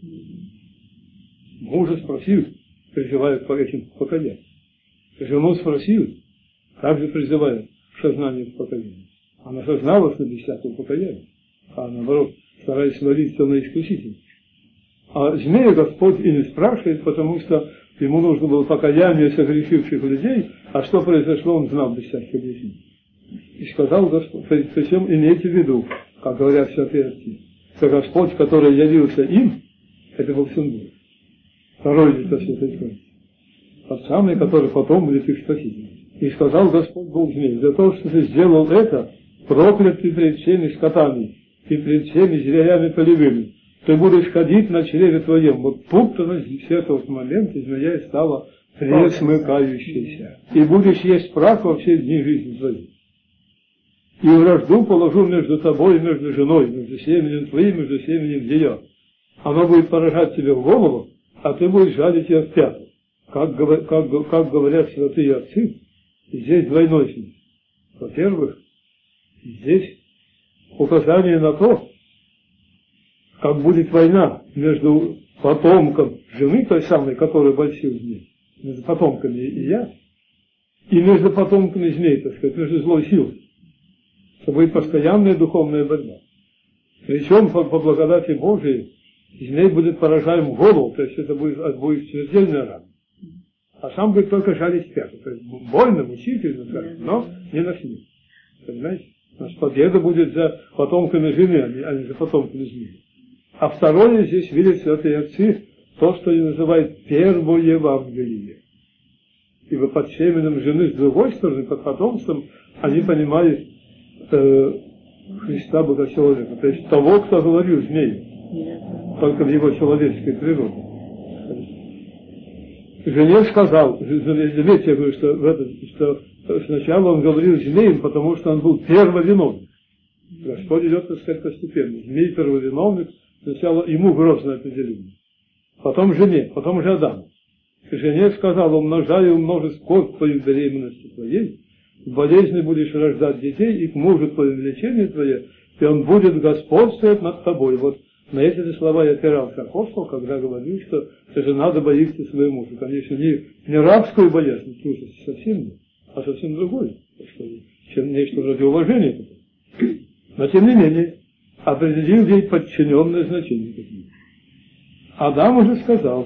S1: Мужа спросил, призывая к этим покаяниям. Жену спросил, также призывая к сознанию к покаянию. Она созналась на без всякого покаяния, а наоборот, стараясь свалить все на исключительность. А змея Господь и не спрашивает, потому что ему нужно было покаяние согрешивших людей, а что произошло, он знал без всяких объяснений. И сказал Господь, причем имейте в виду, как говорят святые отцы, что Господь, который явился им, это был Сын Божий. Второй лицо Святой Троицы. Тот самый, который потом будет их спасителем. И сказал Господь Бог змей: за то, что ты сделал это, проклят ты пред всеми скотами и пред всеми зверями полевыми. Ты будешь ходить на чреве твоем. Вот тут-то с этого момента змея стала пресмыкающейся. И будешь есть прах во все дни жизни твоей. И вражду положу между тобой и между женой, между семенем твоим, между семенем ее. Оно будет поражать тебя в голову, а ты будешь жалить ее в пятку. Как говорят святые отцы, здесь двойной смысл. Во-первых, здесь указание на то, как будет война между потомком жены, той самой, которая обольстил змей, между потомками и я, и между потомками змей, так сказать, между злой силой. Это будет постоянная духовная борьба. Причем по благодати Божией змей будет поражаем в голову, то есть это будет смертельная рана. А сам будет только жалить пятку. То есть больно, мучительно, но не на смерть. Понимаете? Значит, победа будет за потомками жены, а не за потомками змеи. А второе здесь видят святые отцы, то, что они называют первое Евангелие. Ибо под семенем жены с другой стороны, под потомством, они понимают Христа Бога-человека. То есть того, кто говорил змею, только в его человеческой природе. Жене сказал, заметьте, я говорю, что сначала он говорил змеем, потому что он был первовиновник. Господь идет, так сказать, постепенно. Змей первовиновник, сначала ему грозное определение. Потом жене, потом же Адаму. Жене сказал: умножай и умножи скорбь твою в беременности твоей, в болезни будешь рождать детей, и к мужу твоему лечение твое, и он будет господствовать над тобой. Вот На эти же слова и опирался апостол, когда говорил, что это же надо бояться своего мужа. Конечно, не рабскую боязнь, трусость совсем нет, а совсем другое, чем нечто вроде уважения. Но тем не менее, определил ей подчиненное значение. Адам уже сказал: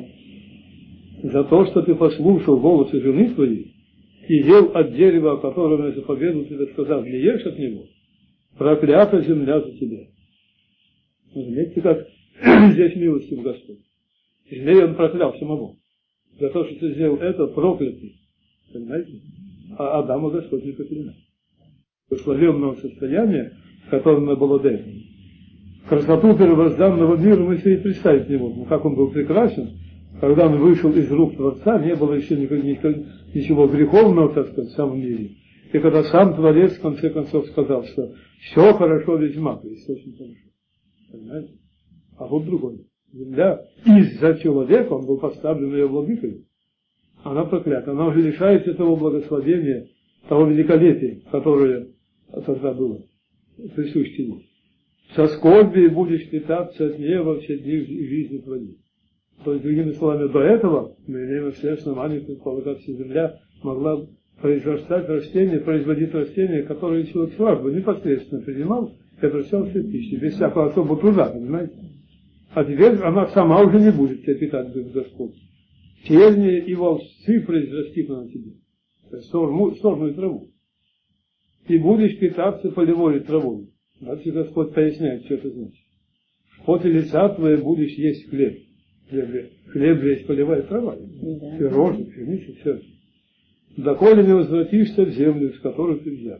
S1: за то, что ты послушал голоса жены твоей и ел от дерева, о котором я заповедал тебе, сказав, не ешь от него, проклята земля за тебя. Заметьте, как здесь милостив Господь. Змей он проклял самого. За то, что ты сделал это, проклятый. Понимаете? А Адама Господь не проклинает. Благословенного состояния, в котором он был до этого. Красоту первозданного мира мы себе и представить не можем. Как он был прекрасен, когда он вышел из рук Творца, не было еще ничего греховного, так сказать, в самом мире. И когда сам Творец в конце концов сказал, что все хорошо весьма, то есть очень хорошо. Понимаете? А вот другой. Земля из-за человека, он был поставлен ее владыкой. Она проклята. Она уже лишается того благословения, того великолепия, которое тогда было присуще ей. Со скорби будешь питаться от нее во все дни жизни твоей. То есть, другими словами, до этого мы имеем все основания предполагать, что земля могла производить растения, которые человек сразу непосредственно принимал и превращался в пищу, без всякого особого труда, понимаете? А теперь она сама уже не будет тебя питать, говорит Господь. Тернии и волчцы произрастит на тебе, то есть сорную траву. И будешь питаться полевой травой. Дальше Господь поясняет, что это значит. В поте лица твоего будешь есть хлеб. Хлеб есть полевая трава. И рожи, пшеница, все. Доколе не возвратишься в землю, с которой ты взят.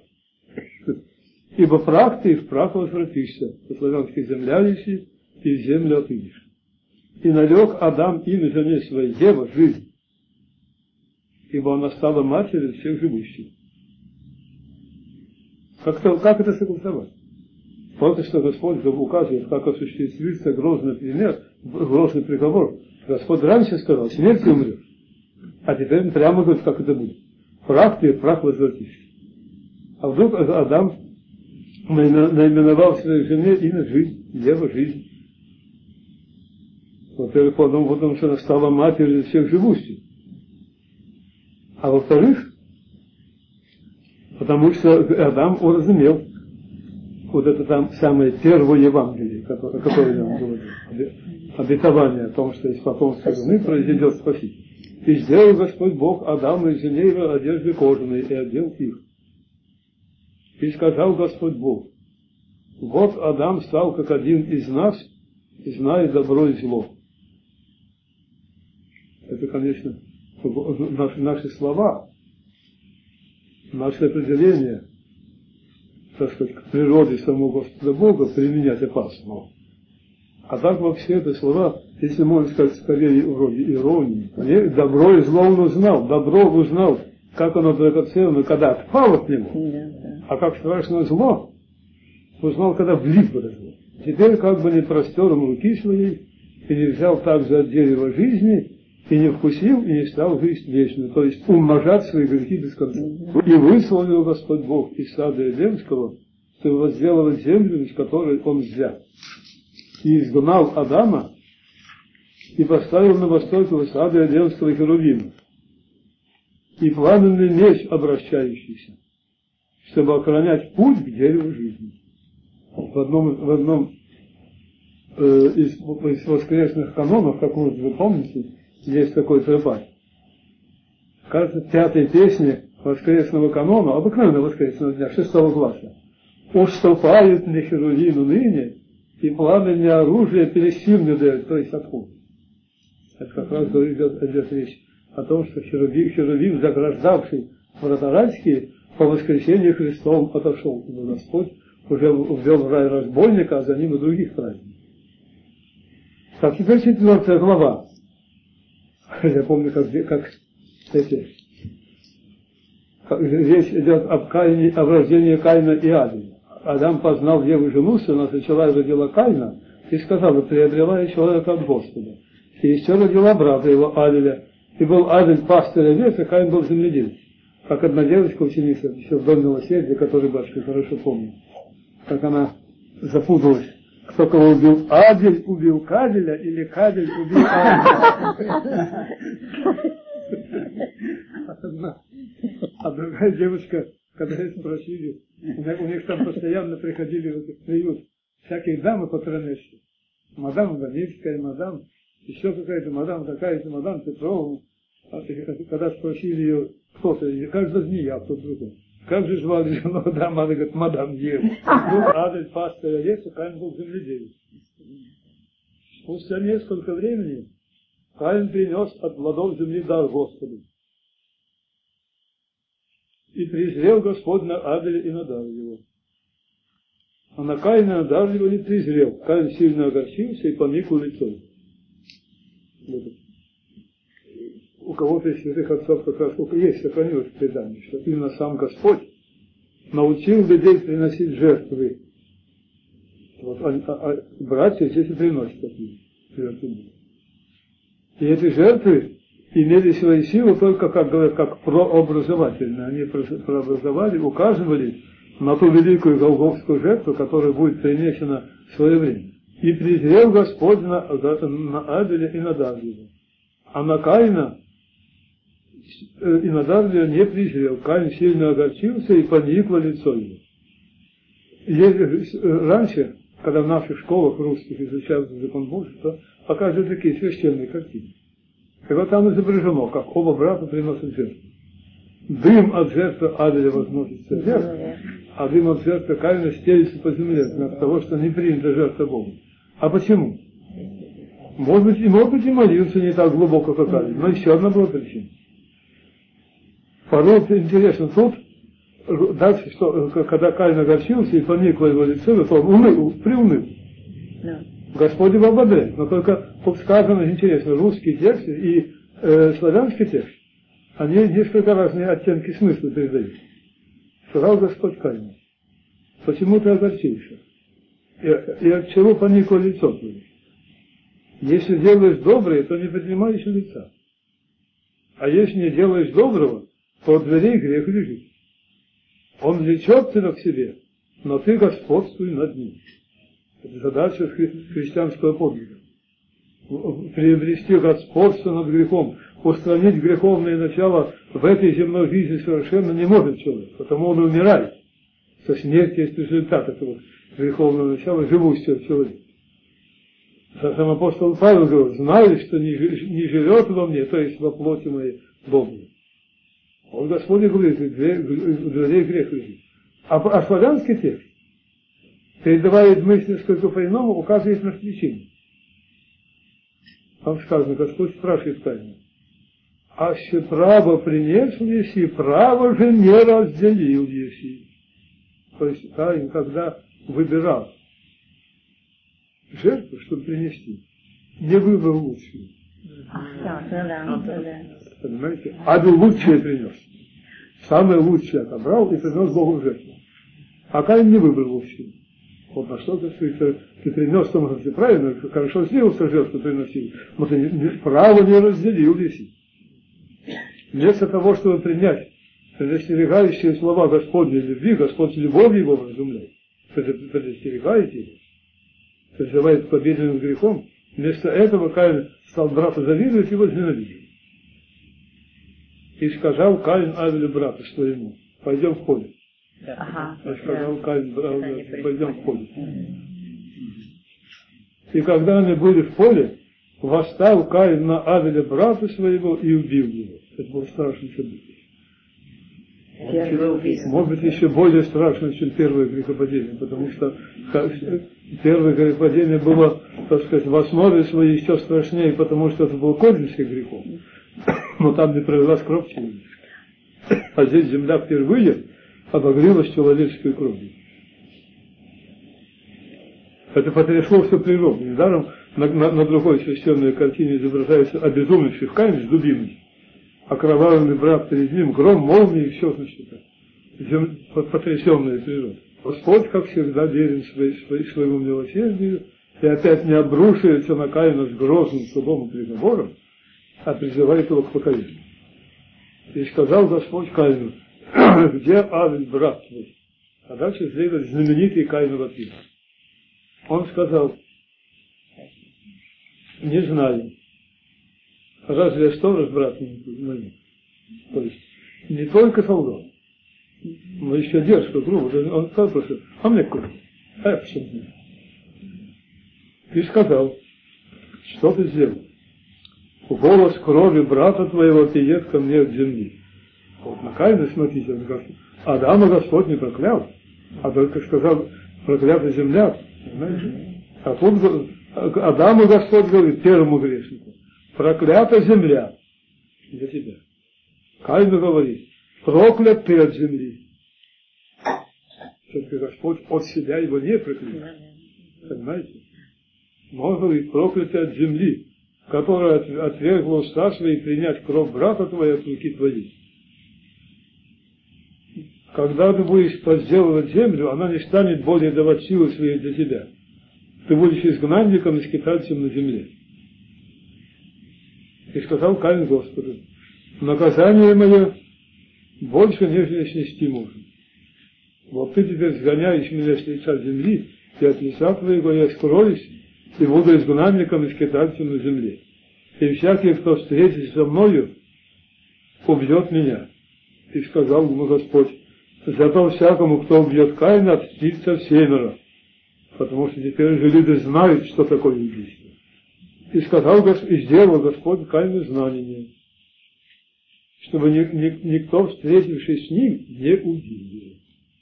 S1: Ибо прах ты, в прах возвратишься. По-славянски земля висит, и в землю отыдешь. И налег Адам имя жене своей Ева жизнь, ибо она стала матерью всех живущих. Как это согласовать? Вот что Господь указывает, как осуществится грозный приговор. Господь раньше сказал, смерть умрет. А теперь прямо говорит, как это будет. Прах ты, прах возвратишься. А вдруг Адам наименовал своей жене имя жизнь, Ева жизнь. Во-первых, потому что она стала матерью всех живущих. А во-вторых, потому что Адам уразумел вот это там самое первое Евангелие, о котором я вам говорил, обетование о том, что из потомства жены произойдет спаситель. И сделал Господь Бог Адаму и жене его одежды кожаные, и одел их. И сказал Господь Бог: вот Адам стал как один из нас, зная добро и зло. Это, конечно, наши слова, наше определение, так сказать, к природе самого Господа Бога применять опасно. А так вообще это слова, если можно сказать, скорее вроде иронии. Добро и зло он узнал, добро узнал, как оно драгоценно, когда отпал от него, а как страшно зло узнал, когда влип в это зло. Теперь как бы не простер он руки своей, и не взял также от дерева жизни, и не вкусил, и не стал жизнь вечную, то есть умножать свои грехи без конца. И высловил Господь Бог из сада Эдемского, чтобы возделывать землю, из которой он взят. И изгнал Адама, и поставил на восток сада Эдемского херувима, и пламенный меч обращающийся, чтобы охранять путь к дереву жизни. В одном из воскресных канонов, как вы помните, есть такой трепать. Кажется, в 5-й песне воскресного канона, обыкновенного воскресного дня, 6-го класса. Уступают мне херувиму ныне, и пламенное оружие пересил мне дает, то есть отходит. Это как раз идет речь о том, что херувим, заграждавший врата райские, по воскресению Христом отошел. Но Господь уже ввел в рай разбойника, а за ним и других праведников. Так, теперь 4 глава. Я помню, как речь идет об Каине, о рождении Каина и Авеля. Адам познал Еву жену, она сначала родила Каина, и сказала: приобрела я человека от Господа. И еще родила брата его Авеля. И был Авель пастырь овец, а Каин был земледелец. Как одна девочка, ученица, еще в Доме Милосердия, которую батюшка хорошо помнит, как она запуталась Кто кого убил? Абель убил Кабеля или Кабель убил Абеля? А другая девочка, когда их спросили, у них там постоянно приходили в этот приют всякие дамы по Кронессе. Мадам Иваневская, мадам, еще какая-то мадам, Петрова. Когда спросили ее, кто-то, как же змея, кто другой. Как же звали жену дамы? Она говорит, мадам Ева. Адель пастырь овец, а Каин был земледелец. Спустя несколько времени Каин принес от плодов земли дар Господу. И презрел Господь на Аделя и на дар его. А на Каина и на дар его не презрел. Каин сильно огорчился и поникл лицом. У кого-то из святых отцов как раз есть, сохранилось предание, что именно сам Господь научил людей приносить жертвы. Вот, братья здесь и приносят такие жертвы. И эти жертвы имели свои силы только, как говорят, как прообразовательные. Они прообразовали, указывали на ту великую голгофскую жертву, которая будет принесена в свое время. И презрел Господь на Абеля и на дар его. А на Каина и на дар его не презрел. Каин сильно огорчился и поникло лицо его. Раньше, когда в наших школах русских изучался закон Божий, то показывают такие священные картины. И вот там изображено, как оба брата приносят жертву. Дым от жертвы Абеля возносится вверх, а дым от жертвы Каина стелится по земле, знак того, что не принята жертва Богу. А почему? Может быть, и молился не так глубоко, как Каин, но еще одна была причина. Порой интересно тут, дальше, что, когда Каин огорчился и поникло его лицо, то он приуныл. Господь его ободряет. Но только, как сказано, интересно, русский текст и славянский текст, они несколько разные оттенки смысла передают. Сказал Господь Каину, почему ты огорчился? И от чего поникло лицо твое? Если делаешь доброе, то не поднимаешь лица. А если не делаешь доброго, то от дверей грех лежит. Он влечет тебя к себе, но ты господствуй над ним. Это задача христианского подвига. Приобрести господство над грехом, устранить греховное начало в этой земной жизни совершенно не может человек, потому он умирает. Со смерти есть результат этого греховного начала, живущего в человеке. Сам апостол Павел говорит, знаю, что не живет во мне, то есть во плоти моей Бог. Вот Господь говорит, в дверей грех лежит. А славянский текст, передавая мысль несколько по-иному, указывает на причину. Там сказано, Господь спрашивает Каина, а се право принес еси, право же не разделил еси. То есть Каин, когда выбирал жертву, чтобы принести, не выбрал лучшую. Понимаете? Абель лучшее принес. Самое лучшее отобрал и принес Богу в жертву. А Каин не выбрал лучшее. Вот на что ты принес, что может, ты правильно, хорошо сделал, что жертву приносил, но ты право не разделил еси. Вместо того, чтобы принять предостерегающие слова Господней любви, Господь любовью его вразумляет. Предостерегаете его, призывает к победе над грехом. Вместо этого Каин стал брату завидовать и возненавидеть. И сказал Каин Авелю брату своему, пойдем в поле. И сказал Каин, пойдем в поле. И когда они были в поле, восстал Каин на Авеля брата своего и убил его. Это было страшное событие. Может быть, еще более страшное, чем первое грехопадение, потому что первое грехопадение было, так сказать, в основе своей еще страшнее, потому что это было корень всех грехов. Но там не пролилась кровь человеческая. А здесь земля впервые обогрелась человеческой кровью. Это потрясло всю природу. Недаром на другой священной картине изображается обезумевший Каин с дубиной, окровавленный брат перед ним, гром, молнии и все, значит, потрясенная природа. Господь, как всегда, верен своему милосердию и опять не обрушивается на Каина с грозным судом и приговором, а призывает его к покаянию. И сказал Господь Каину, где Авель, брат твой? А дальше следует знаменитый Каинов ответ.
S4: Он сказал: не знаю. Разве я сторож, брат мой? То есть, не только солдат, но еще держка, грубо. Он сказал просто: а мне какой? А я почему не? И сказал: что ты сделал? Голос крови брата твоего пиет ко мне от земли. Вот на Каина, смотрите, он говорит: Адама Господь не проклял, а только сказал: проклята земля. Понимаете? А тут Адаму Господь говорит, первому грешнику: проклята земля для тебя. Каину говорит: проклят ты от земли. Все-таки Господь от себя его не проклял. Понимаете? Но он говорит: проклятый от земли, которая отвергла уста свои принять кровь брата твоего от руки твоей. Когда ты будешь возделывать землю, она не станет более давать силы своей для тебя. Ты будешь изгнанником и скитальцем на земле. И сказал Каин Господу: наказание мое больше, нежели снести можно. Вот ты теперь сгоняешь меня с лица земли, и от лица твоего я скроюсь, и буду изгнанником и скитальцем на земле. И всякий, кто встретится со мною, убьет меня. И сказал ему Господь: зато всякому, кто убьет Каина, отстится всемеро. Потому что теперь же люди знают, что такое убийство. И сказал, и сделал Господь Каину знамение, чтобы никто, встретившись с ним, не убил его.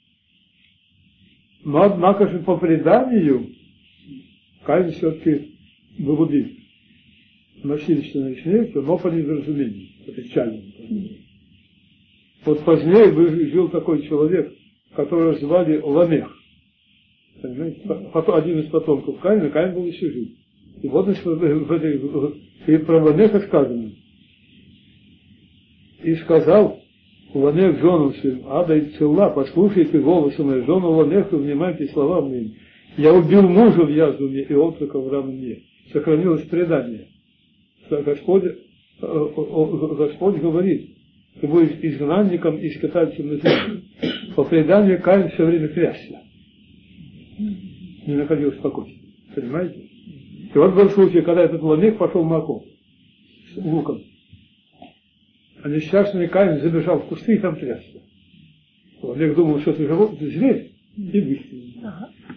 S4: Но, однако же, по преданию, Каин все-таки был убит насильственной смертью, но по недоразумению. Это печально. Вот позднее жил такой человек, которого звали Ламех. Понимаете? Один из потомков Каина. Каин был еще жив. И вот и про Ламеха сказано: и сказал Ламех женам своим: Ада и Цилла, послушайте голоса моего, жену Ламеха, внимайте словам моим. Я убил мужа в Язвуме и отрока в Рамне. Сохранилось предание. Господь говорит: ты будешь изгнанником и скитальцем на земле. По преданию Каин все время трясся. Не находил спокойствия. Понимаете? И вот был случай, когда этот Ламех пошел на охоту с луком. А несчастный Каин забежал в кусты и там трясся. Ламех думал, что это зверь, и выстрелил.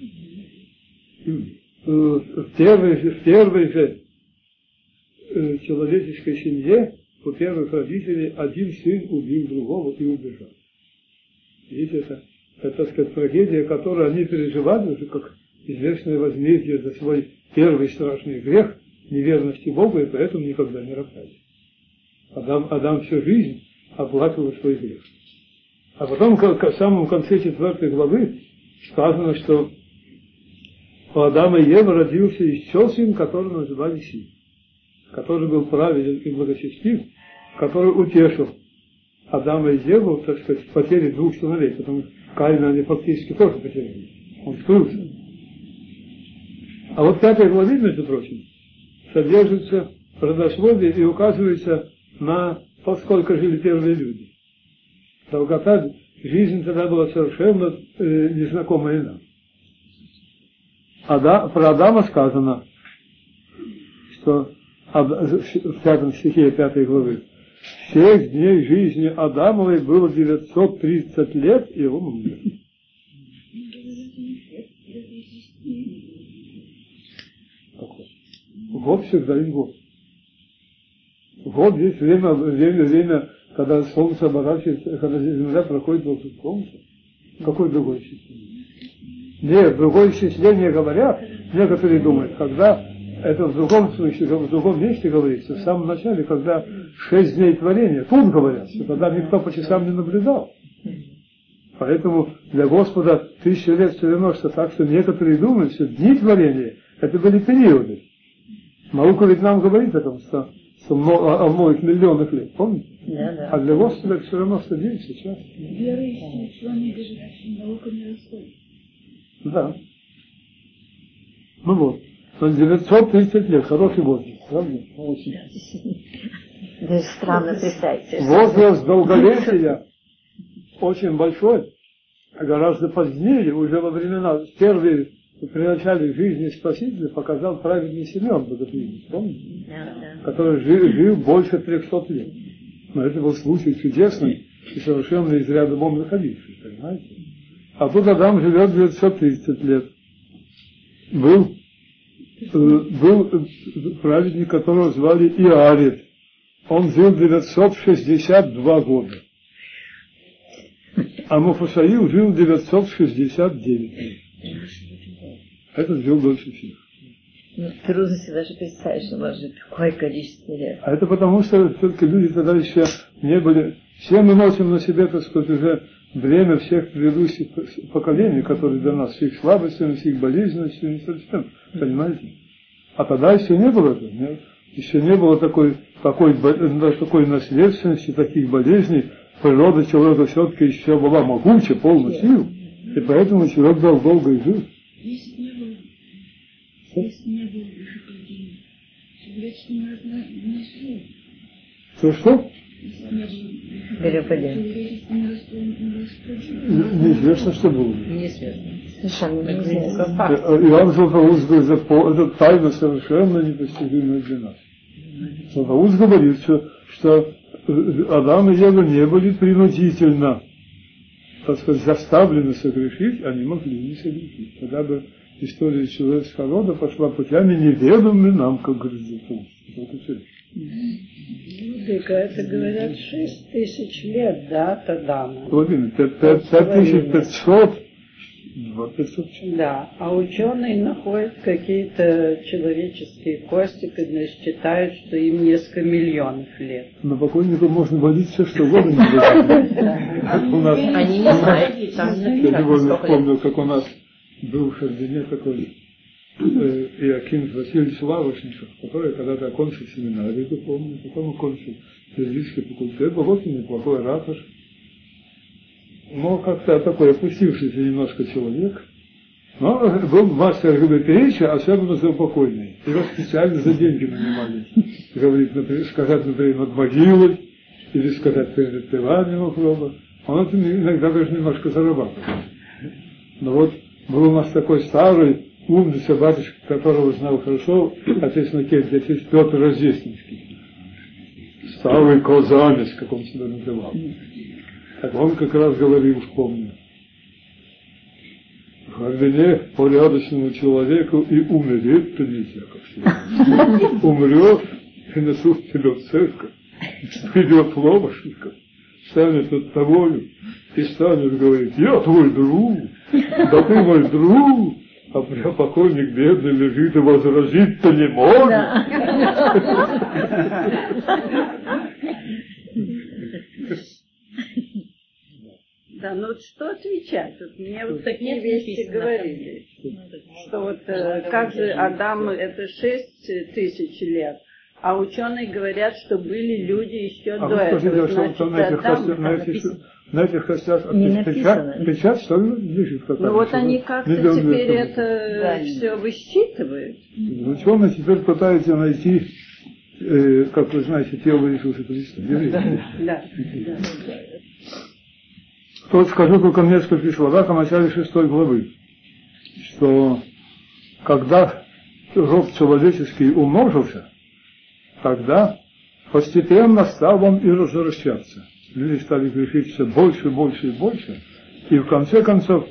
S4: В первой же человеческой семье у первых родителей один сын убил другого и убежал. Видите, это, так сказать, трагедия, которую они переживали уже как известное возмездие за свой первый страшный грех неверности Богу, и поэтому никогда не роптали. Адам всю жизнь оплакивал свой грех. А потом, в самом конце 4 главы, сказано, что у Адама и Евы родился еще сын, которого называли Сим, который был праведен и благочестив, который утешил Адама и Еву, так сказать, в потере 2 сыновей, потому что Каина они фактически тоже потеряли. Он скрылся. А вот в 5 главе, между прочим, содержится родословие и указывается на то, сколько жили первые люди. Долгота, жизнь тогда была совершенно незнакомая нам. Про Адама сказано, что в 5 стихе 5 главы: всех дней жизни Адамовой было 930 лет, и он умер. Год всегда есть год. Год есть время, когда солнце оборачивается, когда земля проходит вокруг солнца. Какое другое исчисление? Нет, другое исчисление говорят, некоторые думают, когда это в другом смысле, в другом месте говорится, в самом начале, когда 6 дней творения. Тут говорят, что тогда никто по часам не наблюдал. Поэтому для Господа 1000 лет 90, так что некоторые думают, что дни творения это были периоды. Наука ведь нам говорит о том, что о многих миллионах лет, помните?
S2: Да.
S4: А для Господа все равно 109 сейчас.
S5: Верующие ученые говорят, что наука не расходит.
S4: Да. Ну вот. 930 лет, хороший возраст, правда? Очень.
S2: Даже странно представить.
S4: Возраст долголетия очень большой, а гораздо позднее, уже во времена первые При начале жизни Спасителя показал праведный Симеон Богоприимец, помните?
S2: Да.
S4: Который жил больше 300 лет. Но это был случай чудесный и совершенно из ряда вон выходивший, понимаете? А тут Адам живет 930 лет. Был праведник, которого звали Иарит. Он жил 962 года. А Мафусаил жил 969 лет. Этот жил дольше всех.
S2: Ну, трудно себе даже представить, что может жить такое количество лет.
S4: А это потому, что все-таки люди тогда еще не были... Все мы носим на себе, так сказать, уже бремя всех предыдущих поколений, которые для нас, с их слабостями, с их болезненностью, со всем, понимаете? А тогда еще не было этого, нет? Еще не было такой наследственности, таких болезней. Природа человека все-таки еще была могуча, полна сил, и поэтому человек дал долго и жил.
S5: Если не было грехопадения, человечество не жило.
S4: Что?
S5: Если не было
S2: Грехопадения.
S5: человечество не росло.
S4: Неизвестно, что было.
S2: Неизвестно. Совершенно неизвестно.
S4: Иоанн Златоуст говорит, это тайна совершенно непостижимая для нас. Златоуст говорит, что Адам и Ева не были принудительно, так сказать, заставлены согрешить, они могли не согрешить. Тогда бы история человеческого рода пошла путями неведомыми нам, как говорит Златоуст.
S3: Так это, говорят, 6000 лет, да, от Адама.
S4: 5500.
S3: Да, а ученые находят какие-то человеческие кости, когда считают, что им несколько миллионов лет.
S4: На покойнику можно водить все, что угодно.
S2: Они не знают, там не
S4: Я
S2: написано,
S4: невольно
S2: сколько лет.
S4: вспомнил, как у нас был в Шардине такой Иоаким Васильевич Лавошников, который когда-то окончил семинарию, помню, потом окончил юридический факультет, был очень неплохой оратор. Но как-то такой опустившийся немножко человек. Но был мастер речи, особенно за упокойные. Его специально за деньги нанимали. Говорит, например, сказать, например, над могилой, или сказать перед открыванием гроба. Он это иногда даже немножко зарабатывал. Но вот был у нас такой старый, умный батюшка, которого знал хорошо, отец Накель, отец Петр Рождественский. Старый казанец, как он себя называл. Так он как раз говорил, помню, в Ордене порядочному человеку и умереть-то нельзя, как следует. Умрет, и несут тебя в церковь, придет Лавошников, станет над тобою и станет говорить, я твой друг, да ты мой друг, а покойник бедный лежит и возразить-то не может.
S3: Да, ну вот что отвечать? Вот мне вот такие вещи говорили, что вот как же Адам это 6000 лет, а ученые говорят, что были люди еще до этого. Значит,
S4: на этих костях печать, что ли, лежит?
S3: Ну вот они как-то теперь это все высчитывают.
S4: Ученые теперь пытаются найти, как вы знаете, тело Иисуса Христа.
S3: Да.
S4: Тут скажу только в нескольких словах о начале 6 главы, что когда род человеческий умножился, тогда постепенно стал он и разращаться. Люди стали грешить все больше, больше и больше, и в конце концов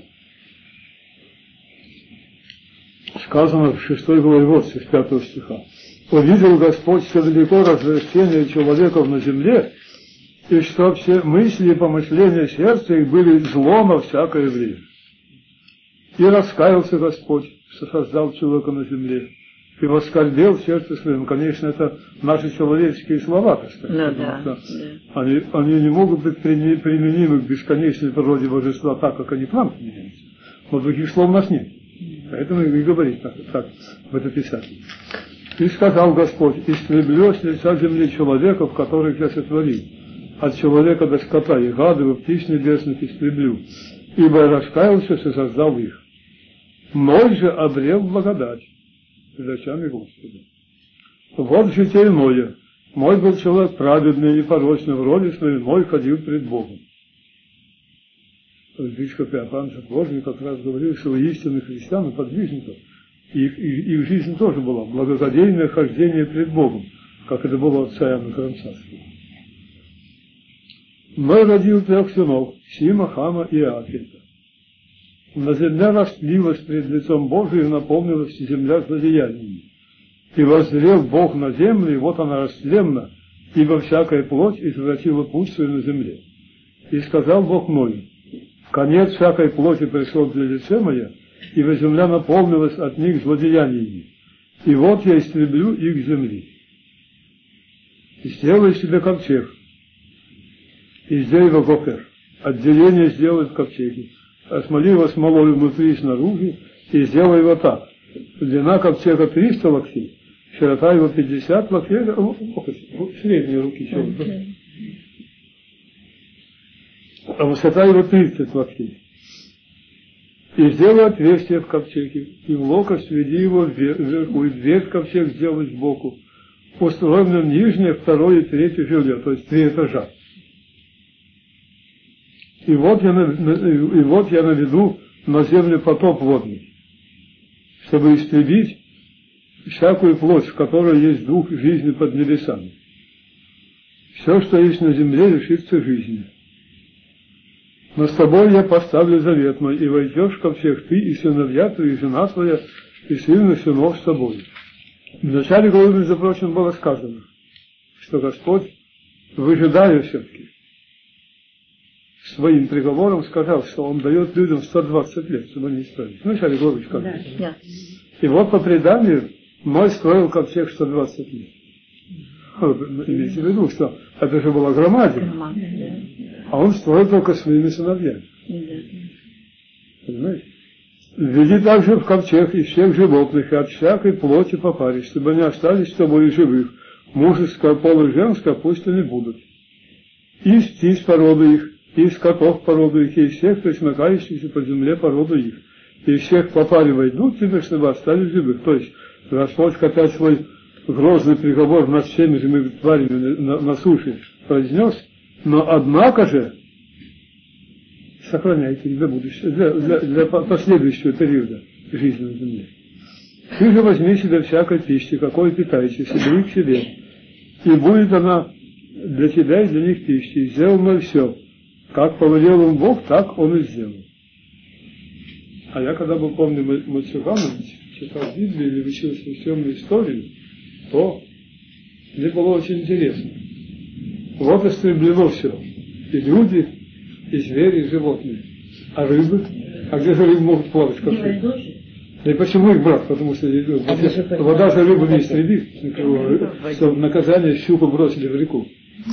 S4: сказано в 6 главе вот с 5 стиха: «Увидел Господь, что велико разрастение человеков на земле, и что все мысли и помышления сердца их были зло на всякое время. И раскаялся Господь, что создал человека на земле, и воскорбел в сердце своем». Конечно, это наши человеческие слова, так сказать, они не могут быть применимы к бесконечной природе божества так, как они к нам применяются. Но других слов у нас нет. Поэтому и говорит так в это Писание. «И сказал Господь, истреблю с лица земли человеков, которых я сотворил, от человека до скота и гадов, и птиц небесных истреблю, ибо я раскаялся, что создал их. Ной же обрел благодать пред очами Господа. Вот житие Ноя. Ной был человек праведный и непорочный, в роли своей Ной ходил пред Богом. Владычка Феофан Задворный как раз говорил, что у истинных христиан и подвижников их жизнь тоже была благоговейное хождение пред Богом, как это было отца Иоанна Кронштадтского. Ной родил 3 сынов, Сима, Хама и Иофета. На земле растлилась пред лицом Божиим, наполнилась земля злодеяниями. И воззрел Бог на землю, и вот она растленна, ибо всякая плоть извратила путь свой на земле. И сказал Бог Ною: конец всякой плоти пришел для лица моя, ибо земля наполнилась от них злодеяниями. И вот я истреблю их земли. Сделай себе ковчег из дерева гофер. Отделение сделай в ковчеге. Осмоли его смолою внутри и снаружи, и сделай его так. Длина ковчега 300 локтей, широта его 50 локтей, средней руки человека. А высота его 30 локтей. И сделай отверстие в ковчеге, и в локоть сведи его вверху, и дверь в ковчег сделай сбоку. Устроено нижнее, второе и третье жилье, то есть 3 этажа. И вот я наведу на землю потоп водный, чтобы истребить всякую плоть, в которой есть дух жизни под небесами. Все, что есть на земле, лишится жизни. Но с тобой я поставлю завет мой, и войдешь в ковчег ты, и сыновья твои, и жена твоя, и сыны сынов с тобой. В начале главы, между прочим, было сказано, что Господь, выжидая все-таки, своим приговором сказал, что Он дает людям 120 лет, чтобы они исправились. В начале главы сказано. Да. И вот по преданию Ной строил ковчег 120 лет. Имейте в виду, что это же была громадина. А он строил только своими сыновьями. Понимаете? Введи также в ковчег и всех животных, и от всякой плоти по паре, чтобы они остались с тобой живых. Мужеское поло и женское пусть они будут. Из птиц породы их, и из котов породу их, и из всех пресмыкающихся по земле породу их. И всех по паре войдут тебе, чтобы остались живых. То есть Господь, хотя свой грозный приговор над всеми живыми тварями на суше произнес, но однако же сохраняйте их для будущего, для последующего периода жизни на земле. Ты же возьми себе всякой пищи, какой питаешься, себе и к себе, и будет она для тебя и для них пищей. Сделано все. Как повелел им Бог, так он и сделал. А я, когда был, помню, мальчуганом, читал Библию или учился в темной истории, то мне было очень интересно. Вот истреблено все. И люди, и звери, и животные. А рыбы? А где же рыбы могут плавать? Как рыбы? Да и почему их брать? Потому что вода же рыбу не истребит. Что в наказание щуку бросили в реку.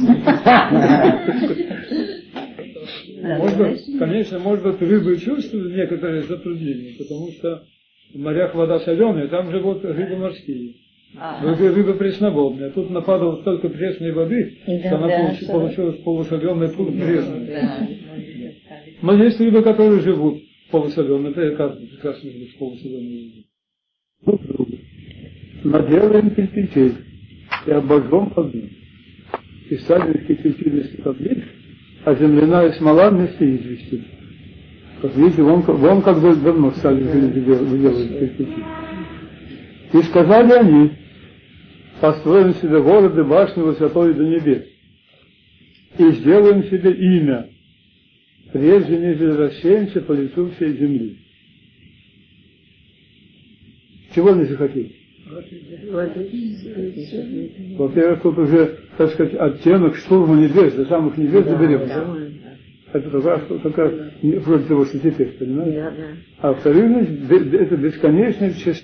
S4: Конечно, может быть, рыбы чувствуют некоторые затруднения, потому что в морях вода соленая, там живут рыбы морские. Рыба пресноводная. Тут нападало столько пресной воды, что она получилась полусоленая, полупресная. Но есть рыбы, которые живут полусоленой. Это каждый прекрасно живет полусоленой водой. Наделаем кирпичей и обожжем огнем. И ставим кирпичи вместо камней, а земляная смола вместо извести. Как видите, вон как давно стали делать кирпичи. И сказали они: построим себе города, башни высотой до небес, и сделаем себе имя, прежде нежели рассеемся по лицу всей земли. Чего они захотели? Во-первых, тут уже, так сказать, оттенок штурма небес, до самых небес доберемся. Это только вроде того, что теперь, понимаете? А во-вторых, это бесконечное число.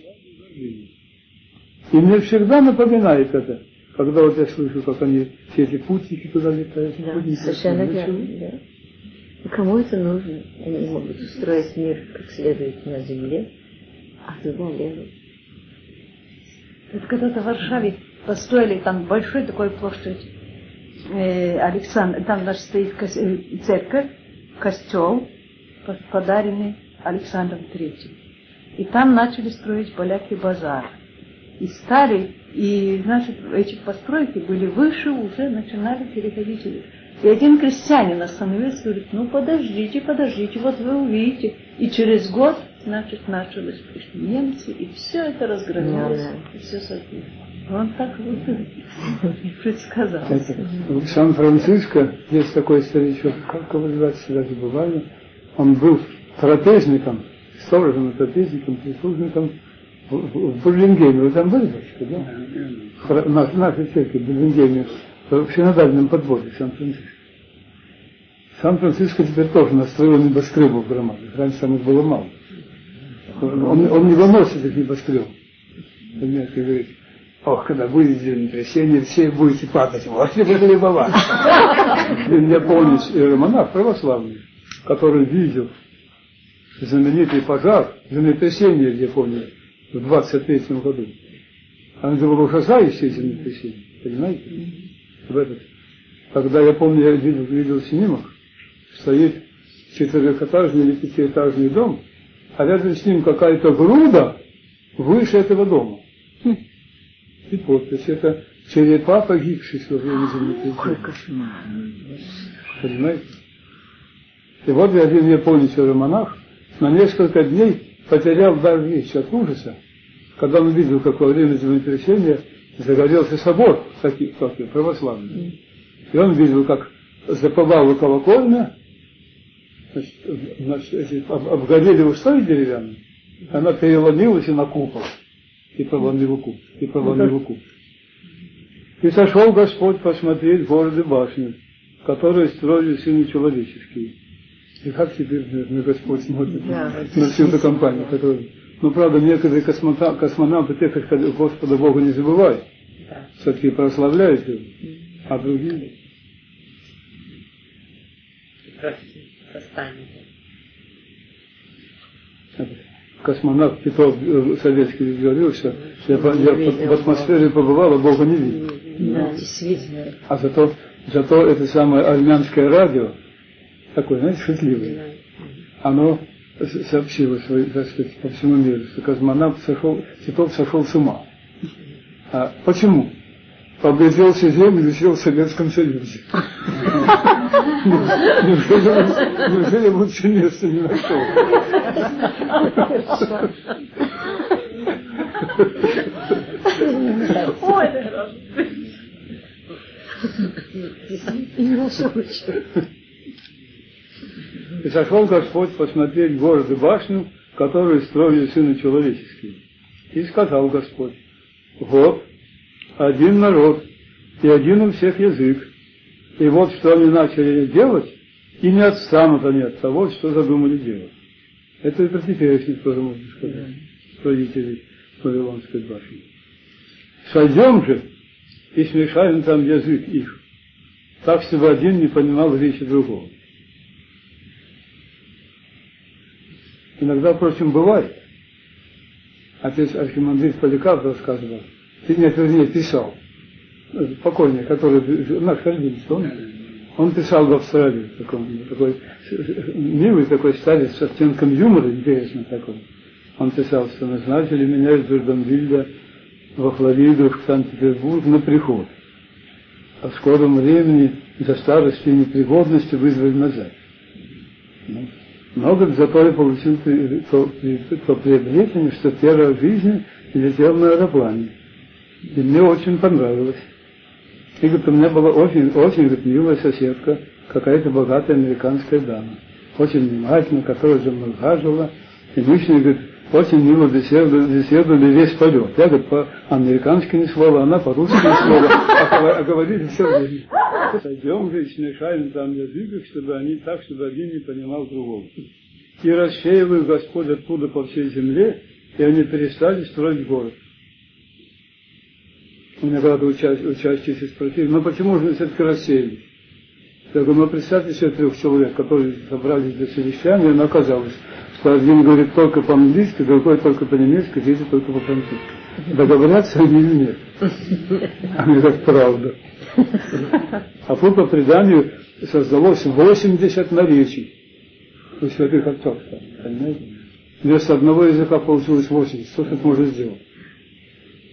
S4: И мне всегда напоминает это, когда вот я слышу, как они, все эти путники туда летают.
S2: Да, совершенно верно. Да. И кому это нужно? Они могут устроить мир как следует на земле, а в другом веру.
S5: Это когда-то в Варшаве построили там большой такой площадь Александр, там даже стоит церковь, костел, подаренный Александром III. И там начали строить поляки базар. И стали, и, значит, эти постройки были выше, уже начинали переходить И один крестьянин остановился и говорит, ну подождите, вот вы увидите. И через год, значит, началось, пришли немцы, и все это разгромилось, и все сожгли. Он так вот предсказал.
S1: В Сан-Франциско есть такой старичок, как его звать, всегда забывали. Он был трапезником, сторожем и трапезником, прислужником в Берлингеме. Вы там были, батюшка, да? В нашей церкви в Берлингеме, в синодальном подворье Сан-Франциско. Сан-Франциско теперь тоже настроил небоскребов громадных. Раньше там их было мало. Он не выносит этих небоскребов. Понимаете, говорит, ох, когда будет землетрясение, все будете падать. Вот ли вы хлебовать. Я помню монах православный, который видел знаменитый пожар, землетрясение в Японии в 23-м году. Оно было ужасающее землетрясение, понимаете? Когда я помню, я видел снимок, стоит 4-этажный или 5-этажный дом, а рядом с ним какая-то груда выше этого дома. И подпись, это черепа погибших во время землетрясения. Понимаете? И вот один японец, монах, на несколько дней потерял дар речи от ужаса, когда он видел, как во время землетрясения загорелся собор, такие православный. И он видел, как запылала колокольня, значит, обгорели устои деревянные, она переломилась и на купол. И проломил купол. И сошел Господь посмотреть города башню, которые строили сыны человеческие. И как теперь Господь смотрит на всю эту компанию, которую... Ну, правда, некоторые космонавты, те, как Господа Бога не забывают, все-таки прославляют его, а другие... Космонавт Петров советский говорил, что я в атмосфере побывал, а Бога не видел.
S2: Да, действительно.
S1: А зато это самое армянское радио, такое, знаете, шутливое, оно сообщило, так сказать, по всему миру, что космонавт Титов сошел с ума. А почему? Поглядел всю землю и сел в Советском Союзе. Неужели лучше места не нашел?
S3: Ой, да,
S1: И сошел Господь посмотреть город и башню, которую строили сыны человеческие. И сказал Господь, вот, один народ, и один у всех язык. И вот что они начали делать, и не отстанут они от того, что задумали делать. Это и про теперешних тоже можно сказать, строители Вавилонской башни. Сойдем же и смешаем там язык их, так, чтобы один не понимал речи другого. Иногда, впрочем, бывает. Отец архимандрит Поликарп рассказывал, писал, покойный, который наш хранитель, он писал в Австралии, такой милый такой старец с оттенком юмора, интересно такой. Он писал, что назначили меня из Дурдомвильда во Флориду, в Санкт-Петербург на приход. А в скором времени за старостью и непригодностью вызвали назад. Но зато я получил то приобретение, что первый в жизни летел на аэроплане. И мне очень понравилось. И говорит, у меня была очень милая соседка, какая-то богатая американская дама. Очень внимательно, которая за мной ухаживала. И мы с ней, говорит, очень мило беседовали весь полет. Я, говорит, по-американски ни слова, она по-русски ни слова, а говорили все время. Сойдем же и смешаем там языков, чтобы один не понимал другого. И рассеял их Господь оттуда по всей земле, и они перестали строить город. У меня когда-то учащиеся спросили, ну почему же все-таки рассеялись? Я говорю, ну представьте себе 3 человек, которые собрались для совещания, но оказалось, что один говорит только по-английски, другой только по-немецки, третий только по-французски. Договорятся они или нет? Они говорят, правда. А тут по преданию создалось 80 наречий у святых отцов, понимаете? Вместо одного языка получилось 80. Что это может сделать?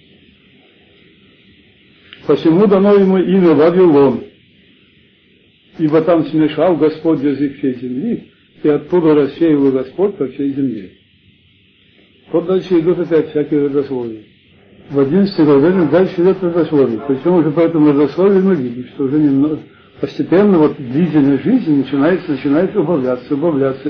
S1: Посему дано ему имя Вавилон.
S4: ибо там смешал Господь язык всей земли, и оттуда рассеял Господь по всей земле. Вот дальше идут опять всякие родословия. В 11 главе дальше идет родословие. Причем уже по этому родословию мы видим, что уже немного, постепенно вот длительность жизни начинает убавляться.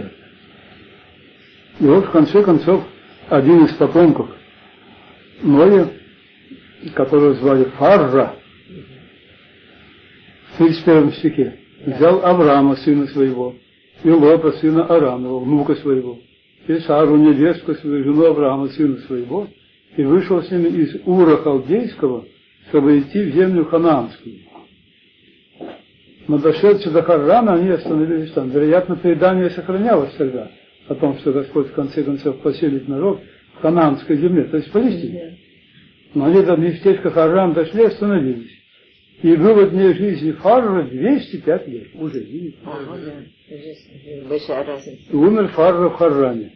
S4: И вот в конце концов один из потомков Ноя, которого звали Фарра, в 31 стихе, взял Авраама, сына своего, и Лота, сына Аранова, внука своего, и Сару, невестку свою, жену Авраама, сына своего, и вышел с ними из Ура Халдейского, чтобы идти в землю Ханаанскую. Но дошедшие до Харрана, они остановились там. Вероятно, предание сохранялось тогда о том, что Господь в конце концов поселит народ в Ханаанской земле, то есть в Палестине. Но они до местечка Харран дошли и остановились. И было в дне жизни Фарра 205 лет. Уже, видите?
S2: Большая разница.
S4: И умер Фарра в Харране.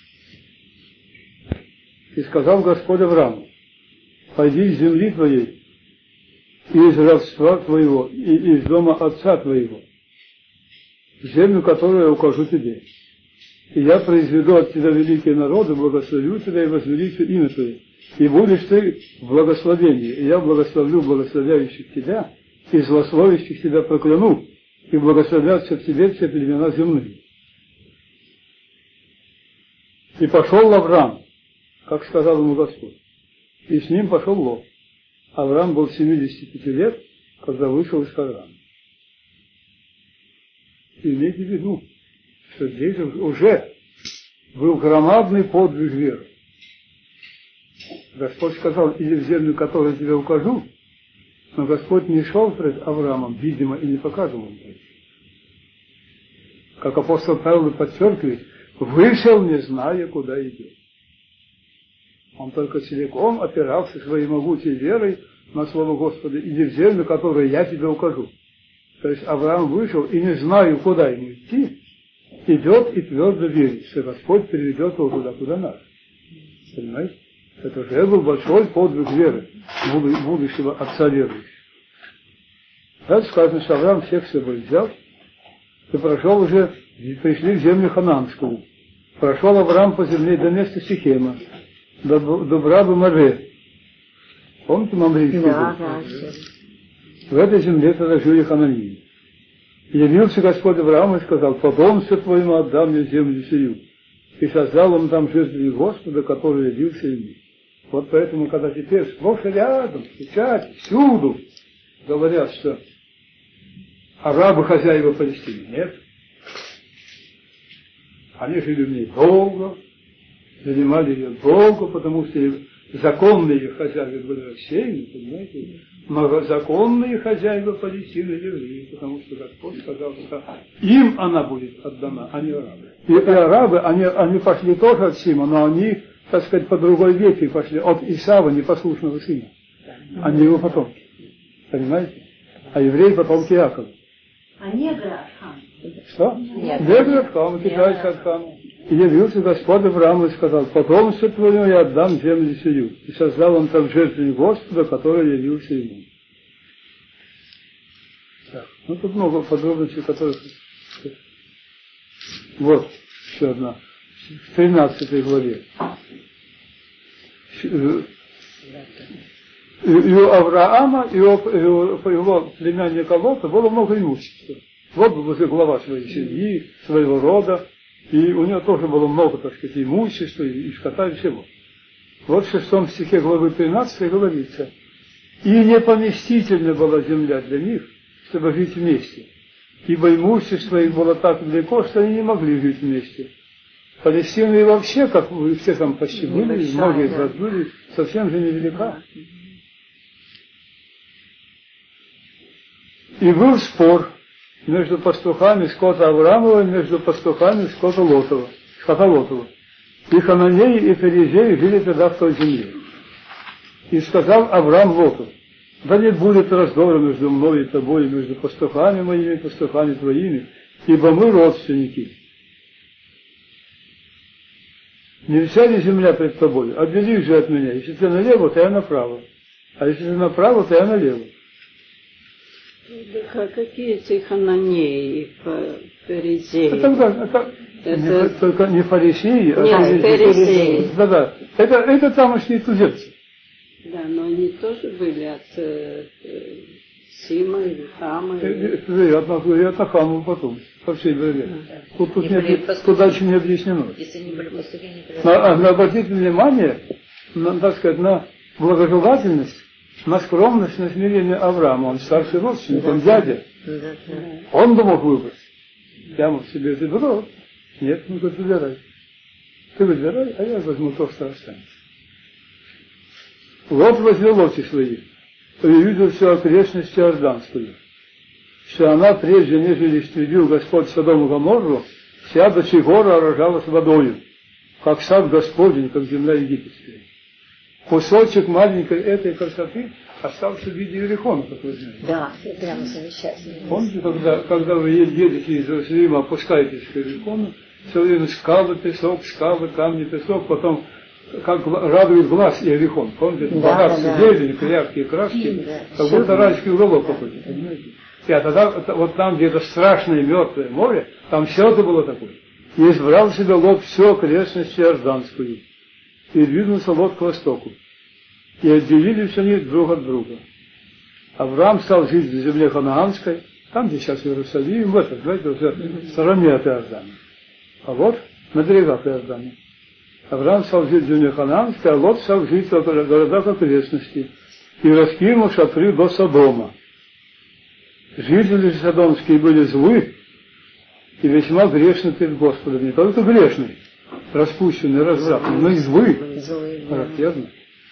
S4: И сказал Господь Аврааму: пойди из земли твоей, и из родства твоего, и из дома отца твоего, в землю, которую я укажу тебе. И я произведу от тебя великие народы, благословлю тебя и возвеличу имя твое. И будешь ты в благословении, и я благословлю благословляющих тебя, и злословящих тебя прокляну, и благословятся в тебе все племена земные. И пошел Авраам, как сказал ему Господь, и с ним пошел Лот. Авраам был 75 лет, когда вышел из Харрана. И имейте в виду, что здесь уже был громадный подвиг веры. Господь сказал: иди в землю, которую я тебе укажу, но Господь не шел пред Авраамом, видимо, и не показывал ему. Как апостол Павел подчеркивает, вышел, не зная, куда идет. Он только целиком опирался своей могучей верой на слово Господа: иди в землю, которую я тебе укажу. То есть Авраам вышел и, не зная, куда ему идти, идет и твердо верит, что Господь приведет его туда, куда надо. Понимаете? Это уже был большой подвиг веры будущего отца верующего. Дальше сказано, что Авраам всех с собой взял и прошел уже, пришли в землю Ханаанскую. Прошел Авраам по земле до места Сихема, до Брабы Море. Помните Мамрийский?
S2: Да.
S4: В этой земле тогда жили хананеи. И явился Господь Аврааму и сказал: потомству твоему отдам я землю сию. И создал он там жертвенник Господа, который явился ему. Вот поэтому, когда теперь сплошь и рядом, встречать, всюду говорят, что арабы хозяева Палестины, нет. Они жили в ней долго, занимали ее долго, потому что законные хозяева были рассеяны, понимаете? Многозаконные хозяева Палестины евреи, потому что Господь сказал, что им она будет отдана, а не арабы. И арабы, они пошли тоже от Сима, но они, так сказать, по другой ветви пошли, от Исава, непослушного сына. Они его потомки. Понимаете? А евреи потомки Иакова.
S5: А негры от Хама.
S4: Что? Негры от Хама, китайцы от Хама. И явился Господь Аврааму и сказал: потомству твоему я отдам землю сию. И создал он там жертвенник Господа, который явился ему. Так. Ну, тут много подробностей, которые... Вот, еще одна. В 13 главе. И у Авраама, и у его племянника Лота было много имущества. Вот был уже глава своей семьи, своего рода. И у него тоже было много, так сказать, имущества, и скота, и всего. Вот в 6 стихе главы 13 говорится: и непоместительна была земля для них, чтобы жить вместе, ибо имущество их было так велико, что они не могли жить вместе. Палестина и вообще, как вы все там почти были, многие из вас были, совсем же невелика. И был спор между пастухами скота Авраамова и между пастухами скота Лотова. И хананеи, и ферезеи жили тогда в той земле. И сказал Авраам Лоту: да не будет раздора между мной и тобой, и между пастухами моими и пастухами твоими, ибо мы родственники. Не вся ли земля пред тобой? Отвели же от меня. Если ты налево, то я направо. А если ты направо, то я налево.
S3: какие эти хананеи, фарисеи?
S1: Только не фарисеи, а
S2: фарисеи.
S1: Да. Это тамошние туземцы.
S3: Да, но они тоже были от Сима или Хама.
S1: Вероятно, Хама потом, по всей вероятности. Тут дальше не объяснено.
S2: Если они были пастухи, не
S1: обратите внимание, так сказать, на благожелательность, на скромность, на смирение Авраама. Он старший родственник, он дядя. Он бы мог выбрать. Я мог себе заберу. Нет, ну говорит, выбирай. Ты выбирай, а я возьму то, что останется. Лот возвел очи свои, и увидел всю окрестность Иорданскую, что она, прежде нежели истребил Господь Содом и Гоморру, вся до сих пор оражалась водою, как сад Господень, как земля египетская. Кусочек маленькой этой красоты остался в виде Иерихона, как вы знаете.
S2: Да, прямо замечательно.
S1: Помните, когда вы едете из Иерусалима, опускаетесь к Иерихону, все время скалы, песок, скалы, камни, песок, потом как радует глаз Иерихон. Помните, богатство зелени, яркие краски, как будто райский уголок какой-то, понимаете? И тогда, вот там, где это страшное мертвое море, там все это было такое. И избрал себе Лот всю окрестность Иорданскую. И двинулся Лот к востоку. И отделились они друг от друга. Авраам стал жить в земле ханаанской, там, где сейчас Иерусалим, в этом, знаете, в стороне от Иордана. А Лот на берегах Иордана. Авраам стал жить в земле ханаанской, а Лот стал жить в городах окрестностей. И раскинул шатры до Содома. Жители содомские были злы и весьма грешны перед Господом. Не только грешны, распущенные, развратные, но и злы. Характерно.